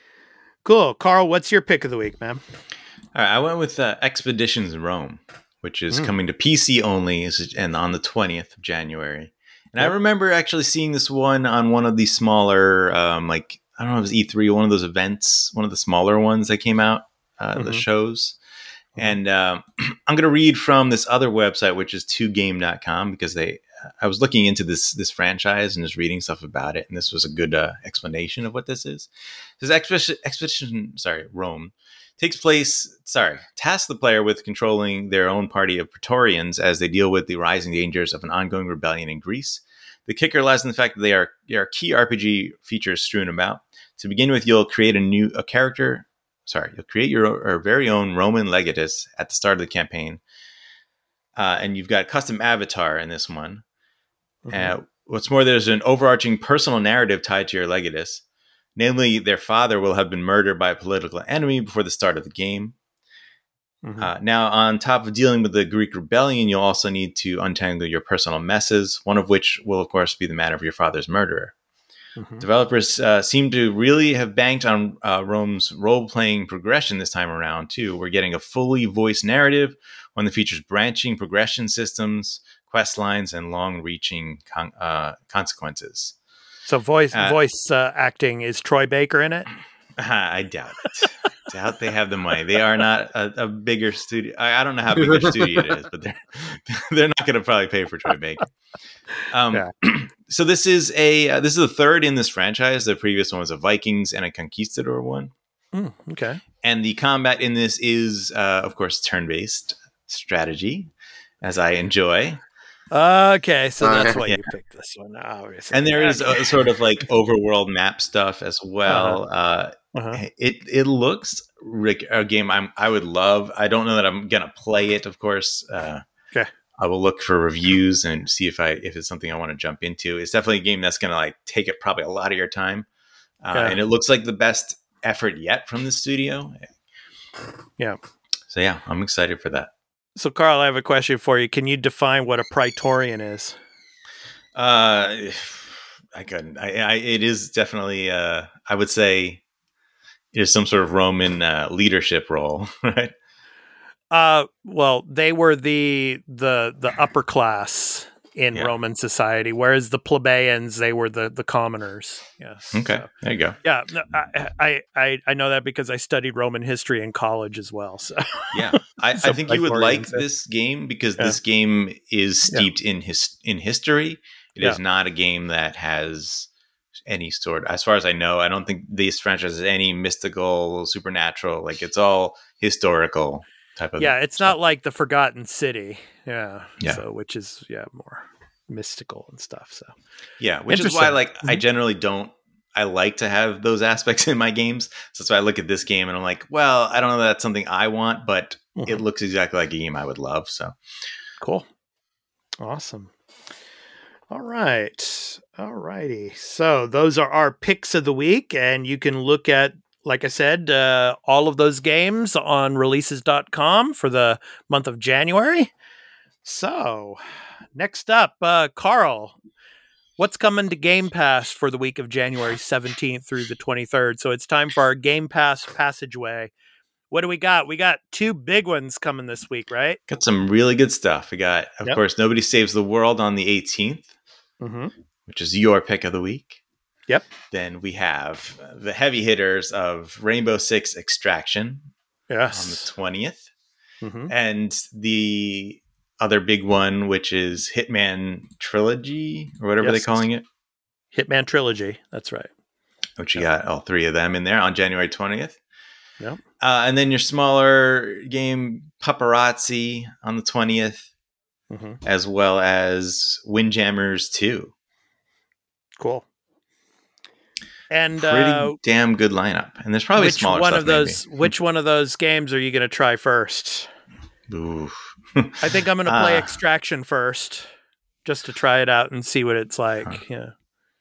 Cool. Carl, what's your pick of the week, man? All right, I went with uh, Expeditions Rome, which is Mm. coming to P C only, is- and on the twentieth of January. And Yep. I remember actually seeing this one on one of these smaller, um, like I don't know, if it was E three, one of those events, one of the smaller ones that came out, uh, the Mhm. shows. And um, I'm going to read from this other website, which is two game dot com, because they. I was looking into this this franchise and just reading stuff about it, and this was a good uh, explanation of what this is. This expedition, expedition, sorry, Rome, takes place. Sorry, tasks the player with controlling their own party of Praetorians as they deal with the rising dangers of an ongoing rebellion in Greece. The kicker lies in the fact that they are there are key R P G features strewn about. To begin with, you'll create a new a character. Sorry, you'll create your, your very own Roman legatus at the start of the campaign, uh, and you've got custom avatar in this one. Mhm. Uh, what's more, there's an overarching personal narrative tied to your legatus. Namely, their father will have been murdered by a political enemy before the start of the game. Mhm. Uh, now, on top of dealing with the Greek rebellion, you'll also need to untangle your personal messes, one of which will, of course, be the matter of your father's murderer. Mhm. Developers uh, seem to really have banked on uh, Rome's role-playing progression this time around, too. We're getting a fully voiced narrative, one that features branching progression systems, quest lines, and long-reaching con- uh, consequences. So voice Uh, voice uh, acting, is Troy Baker in it? I doubt it. doubt they have the money. They are not a, a bigger studio. I, I don't know how big their studio it is, but they're they're not going to probably pay for Troy Baker. Um, Yeah. So this is a uh, this is the third in this franchise. The previous one was a Vikings and a Conquistador one, Mm, okay. and the combat in this is, uh, of course, turn-based strategy, as I enjoy. Okay, so Uh, that's why yeah. you picked this one, obviously. And there is Okay. a sort of like overworld map stuff as well. uh Uh-huh. It it looks like a game I'm I would love. I don't know that I'm gonna play it, of course. Uh, Okay. I will look for reviews and see if I if it's something I want to jump into. It's definitely a game that's gonna like take it probably a lot of your time, uh, Yeah. and it looks like the best effort yet from the studio. Yeah. So yeah, I'm excited for that. So, Carl, I have a question for you. Can you define what a Praetorian is? Uh, I couldn't. I, I it is definitely. Uh, I would say it is some sort of Roman uh, leadership role, right? Uh, well, they were the the the upper class in Yeah. Roman society, whereas the plebeians, they were the the commoners. Yes. Okay, So, there you go. yeah, no, I, I I I know that because I studied Roman history in college as well. So Yeah, I, So I think you would like Praetorians, yeah. this game because Yeah. this game is Yeah. steeped in his in history. It is Yeah. not a game that has any sort. As far as I know, I don't think this franchise has any mystical, supernatural. Like it's all historical type of. yeah, it's not like the Forgotten City. Yeah. Yeah. So which is yeah more mystical and stuff. So Yeah, which is why Interesting. like I Mhm. generally don't. I like to have those aspects in my games. So that's why I look at this game and I'm like, well, I don't know that that's something I want, but it Mhm. looks exactly like a game I would love. So Cool. Awesome. All right. All righty. So those are our picks of the week, and you can look at, like I said, uh, all of those games on releases dot com for the month of January. So next up, uh, Carl, what's coming to Game Pass for the week of January seventeenth through the twenty-third. So it's time for our Game Pass passageway. What do we got? We got two big ones coming this week, right? Got some really good stuff. We got, of Yep. course, Nobody Saves the World on the eighteenth, Mm-hmm. which is your pick of the week. Yep. Then we have the heavy hitters of Rainbow Six Extraction on the Yes. twentieth. Mm-hmm. And the other big one, which is Hitman Trilogy, or whatever Yes. they're calling it, Hitman Trilogy. That's right. which you got all three of them in there on January twentieth. Yep. Uh, and then your smaller game, Paparazzi, on the twentieth, Mm-hmm. as well as Windjammers two. Cool. And Pretty uh, damn good lineup. And there's probably which smaller one stuff, of those? Which one of those games are you going to try first? maybe. Oof. I think I'm going to play Uh, Extraction first, just to try it out and see what it's like. Yeah.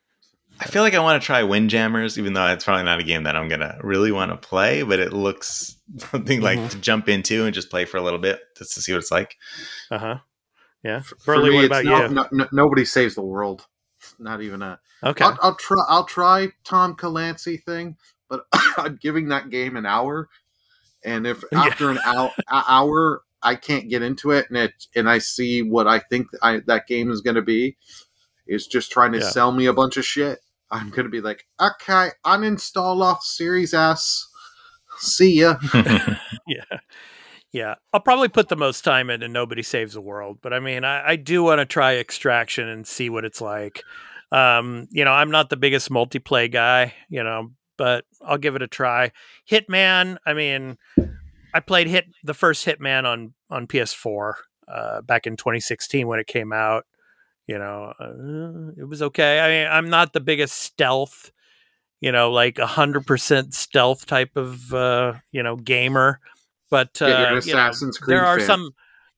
I feel like I want to try Windjammers, even though it's probably not a game that I'm going to really want to play, but it looks something like Mhm. to jump into and just play for a little bit just to see what it's like. Uh huh. Yeah. For Burley, me, what it's about no- you? no- no- nobody saves the world. Not even a. Okay. I'll, I'll try. I'll try Tom Clancy thing, but I'm giving that game an hour, and if Yeah. after an hour, hour I can't get into it, and it and I see what I think I, that game is going to be, is just trying to Yeah. sell me a bunch of shit. I'm going to be like, okay, uninstall off Series S. See ya. Yeah. Yeah. I'll probably put the most time into Nobody Saves the World, but I mean, I, I do want to try Extraction and see what it's like. Um, you know, I'm not the biggest multiplayer guy, you know, but I'll give it a try. Hitman, I mean, I played Hit the first Hitman on on P S four uh, back in twenty sixteen when it came out. You know, uh, it was okay. I mean, I'm not the biggest stealth, you know, like a hundred percent stealth type of uh, you know gamer, but uh, Yeah, you're an you know, Assassin's Creed there are fan. some.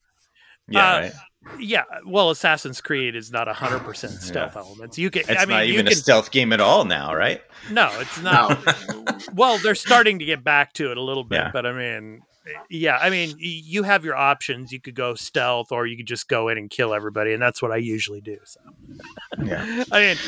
yeah, Uh, right. Yeah, well, Assassin's Creed is not a hundred percent stealth elements. You can, It's I mean, not you even can, a stealth game at all now, right? no, it's not. Well, they're starting to get back to it a little bit, Yeah. but I mean, yeah, I mean, y- you have your options. You could go stealth, or you could just go in and kill everybody, and that's what I usually do. So, Yeah. I mean,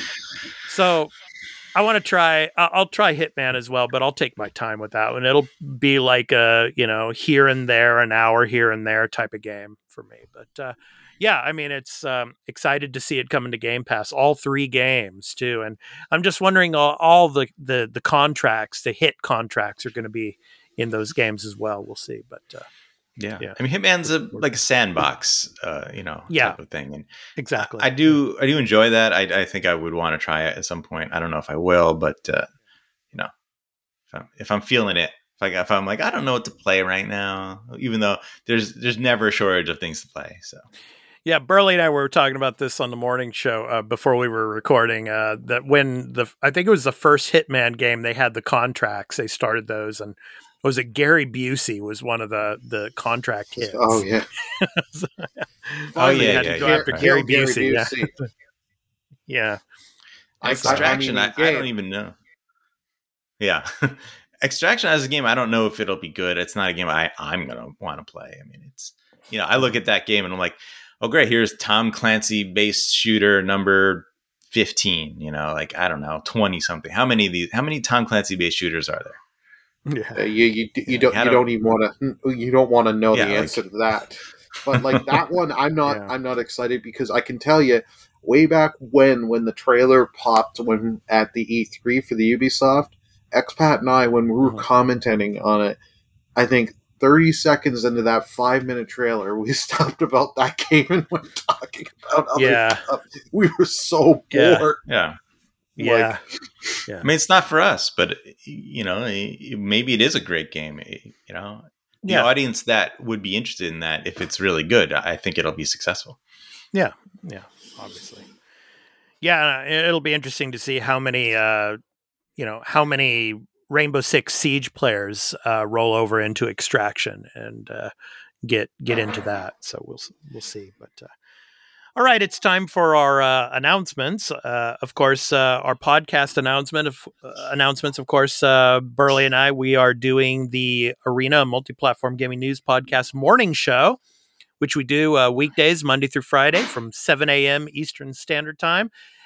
so I want to try. I- I'll try Hitman as well, but I'll take my time with that one. It'll be like a you know here and there, an hour here and there type of game for me. But uh, yeah, I mean, it's um, excited to see it coming to Game Pass, all three games too. And I'm just wondering, all, all the, the the contracts, the hit contracts, are going to be in those games as well. We'll see, but uh, Yeah. Yeah. I mean, Hitman's a, like a sandbox, uh, you know, Yeah. type of thing. And exactly, I do, I do enjoy that. I, I think I would want to try it at some point. I don't know if I will, but uh, you know, if I'm, if I'm feeling it, if, I, if I'm like, I don't know what to play right now, even though there's there's never a shortage of things to play. So Yeah, Burley and I were talking about this on the morning show uh, before we were recording. Uh, that when the I think it was the first Hitman game, they had the contracts. They started those, and was it Gary Busey was one of the the contract hits. Oh yeah. Oh, You yeah, had yeah, to go yeah, after right. Gary Gary Busey. Yeah, Busey. yeah, I- I- Extraction, I I, mean, I, game. don't even know. Yeah. Extraction as a game, I don't know if it'll be good. It's not a game I, I'm going to want to play. I mean, it's, you know, I look at that game and I'm like, oh, great. Here's Tom Clancy based shooter number fifteen, you know, like, I don't know, twenty something. How many of these, how many Tom Clancy based shooters are there? yeah. Uh, you you, you Yeah, don't how you do- don't even want to you don't want to know Yeah, the like- answer to that. But like that one, I'm not Yeah. I'm not excited because I can tell you, way back when when the trailer popped when at the E three for the Ubisoft, Expat and I when we were Mhm. commenting on it, I think thirty seconds into that five minute trailer, we stopped about that game and went talking about other Yeah. stuff. We were so Yeah. bored. Yeah. Yeah. I mean, it's not for us, but you know, maybe it is a great game. You know, the Yeah. audience that would be interested in that, if it's really good, I think it'll be successful. Yeah, yeah, obviously. Yeah, it'll be interesting to see how many, uh, you know, how many Rainbow Six Siege players uh, roll over into Extraction and uh, get get into that. So we'll we'll see. But uh, all right, it's time for our uh, announcements. Uh, of course, uh, our podcast announcement of uh, announcements. Of course, uh, Burley and I we are doing the Arena Multi-Platform Gaming News Podcast morning show, which we do uh, weekdays, Monday through Friday from seven a.m. Eastern Standard Time.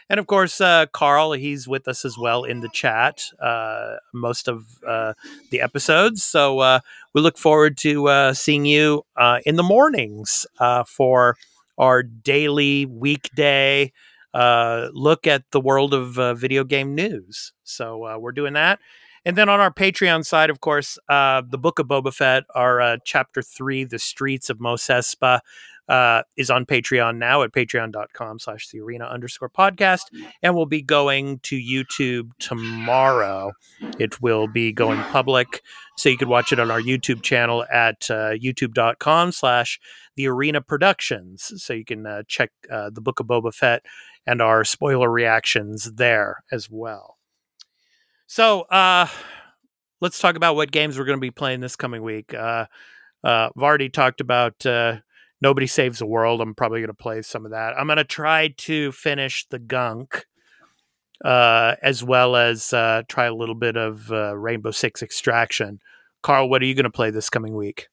And of course, uh, Carl, he's with us as well in the chat uh, most of uh, the episodes. So uh, we look forward to uh, seeing you uh, in the mornings uh, for our daily weekday uh, look at the world of uh, video game news. So uh, we're doing that. And then on our Patreon side, of course, uh, the Book of Boba Fett, our uh, chapter three, The Streets of Mos Espa, uh, is on Patreon now at patreon.com slash the arena underscore podcast. And we'll be going to YouTube tomorrow. It will be going public. So you can watch it on our YouTube channel at uh, youtube.com slash the arena productions. So you can uh, check uh, the Book of Boba Fett and our spoiler reactions there as well. So uh, let's talk about what games we're going to be playing this coming week. Uh, uh, I've already talked about uh, Nobody Saves the World. I'm probably going to play some of that. I'm going to try to finish the Gunk, uh, as well as uh, try a little bit of uh, Rainbow Six Extraction. Carl, what are you going to play this coming week?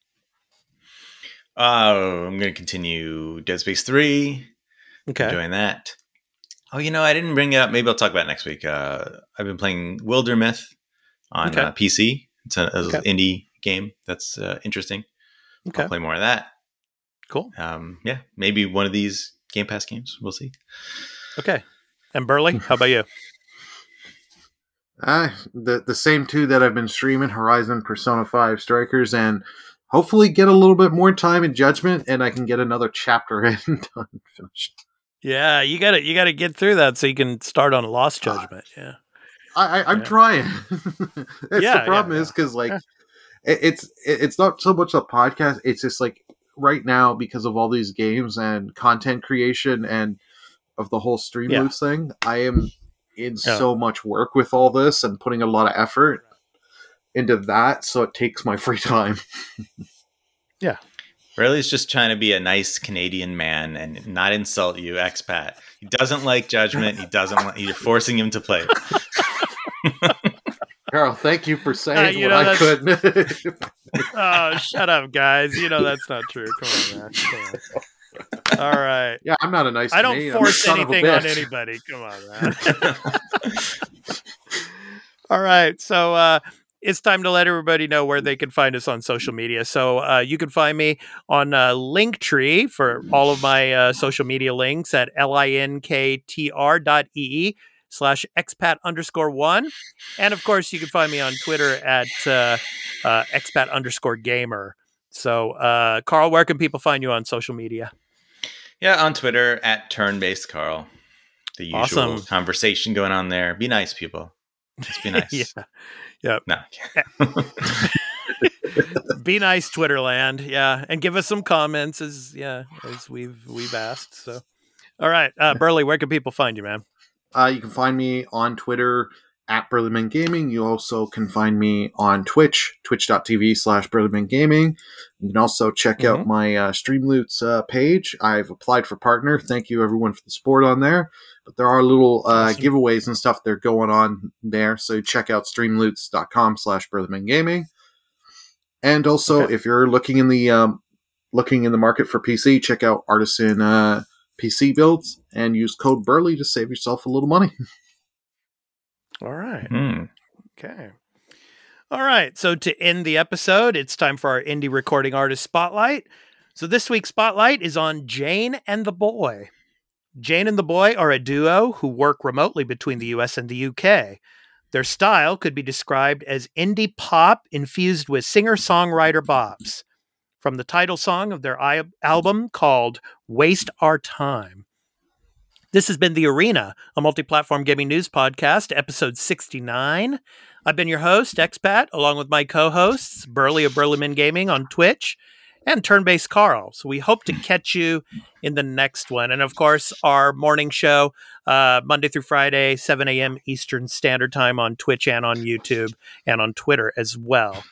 Uh, I'm going to continue Dead Space three. Okay. Enjoying that. Oh, you know, I didn't bring it up. Maybe I'll talk about it next week. Uh, I've been playing Wildermyth on Okay. uh, P C. It's an Okay. indie game that's uh, interesting. Okay. I'll play more of that. Cool. Um, yeah, maybe one of these Game Pass games. We'll see. Okay. And Burley, how about you? Uh, the the same two that I've been streaming: Horizon, Persona five, Strikers, and hopefully get a little bit more time in Judgment, and I can get another chapter in done finished. Yeah, you got to you got to get through that so you can start on Lost Judgment. Yeah. I, I I'm Yeah. trying. It's Yeah, the problem yeah, is because like it, it's it, it's not so much a podcast. It's just like right now because of all these games and content creation and of the whole stream Yeah. loot thing. I am in Yeah. so much work with all this and putting a lot of effort into that, so it takes my free time. Riley's just trying to be a nice Canadian man and not insult you, expat. He doesn't like Judgment. He doesn't want. You're forcing him to play. Carl, thank you for saying Uh, you what know, I that's- couldn't. Oh, shut up, guys. You know that's not true. Come on, man. Come on. All right. Yeah, I'm not a nice I don't Canadian. I'm a force son of a anything on bitch. anybody. Come on, man. All right. So uh, it's time to let everybody know where they can find us on social media. So uh, you can find me on uh, Linktree for all of my uh, social media links at linktr dot ee slash expat underscore one. And of course, you can find me on Twitter at uh, uh, expat underscore gamer. So, uh, Carl, where can people find you on social media? Yeah, on Twitter at Turn-Based Carl. The usual Awesome. conversation going on there. Be nice, people. Just be nice. Yeah. Yep. No. Be nice, Twitterland. Yeah. And give us some comments as yeah, as we've we've asked. So all right. Uh Burley, where can people find you, man? Uh, you can find me on Twitter at Burlyman Gaming. You also can find me on Twitch, twitch.tv slash Burlyman Gaming. You can also check out my uh, Streamloots uh, page. I've applied for partner. Thank you, everyone, for the support on there. But there are little uh, Awesome. giveaways and stuff that are going on there. So check out streamloots.com slash Burlyman Gaming. And also, Okay. if you're looking in the um, looking in the market for P C, check out Artisan uh, P C builds and use code Burley to save yourself a little money. All right. Hmm. Okay. All right. So to end the episode, it's time for our indie recording artist spotlight. So this week's spotlight is on Jane and the Boy. Jane and the Boy are a duo who work remotely between the U S and the U K. Their style could be described as indie pop infused with singer-songwriter bops. From the title song of their I- album called Waste Our Time. This has been The Arena, a multi-platform gaming news podcast, episode sixty-nine. I've been your host, Expat, along with my co-hosts, Burley of Burlyman Gaming on Twitch, and Turn-Based Carl. So we hope to catch you in the next one. And of course, our morning show, uh, Monday through Friday, seven a.m. Eastern Standard Time on Twitch and on YouTube and on Twitter as well.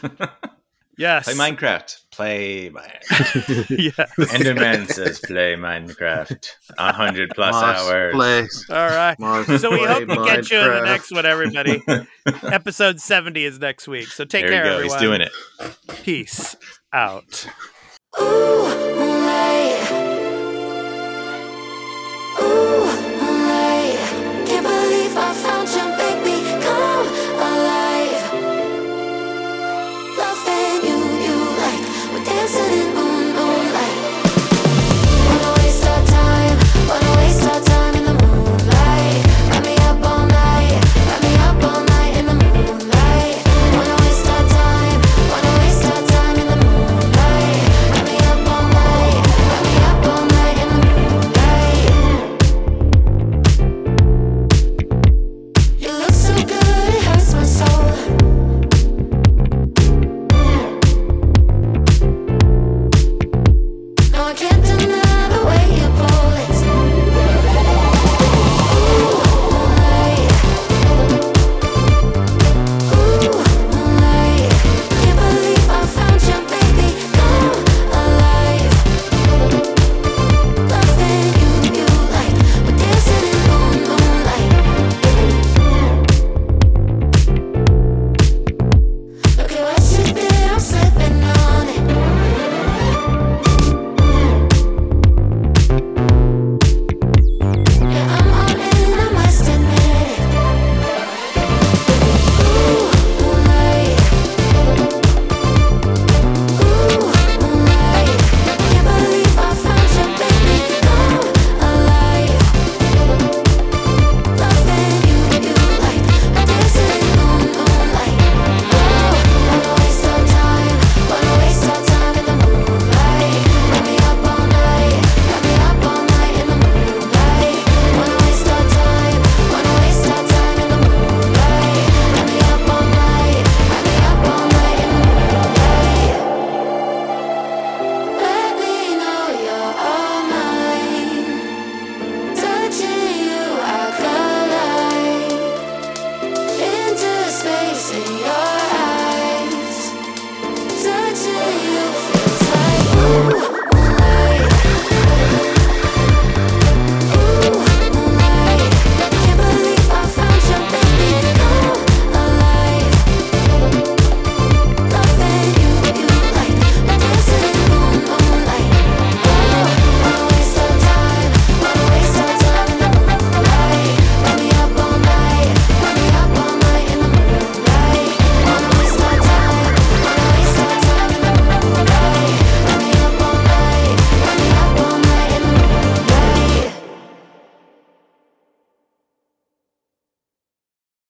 Yes. Play Minecraft. Play Minecraft. Yes. Enderman says play Minecraft. A hundred plus Must hours. play, All right. must So we play hope to catch you in the Minecraft. next one, everybody. Episode seventy is next week. So take There care, you go. everyone. He's doing it. Peace out. Ooh, moonlight. Ooh, moonlight. Podcast.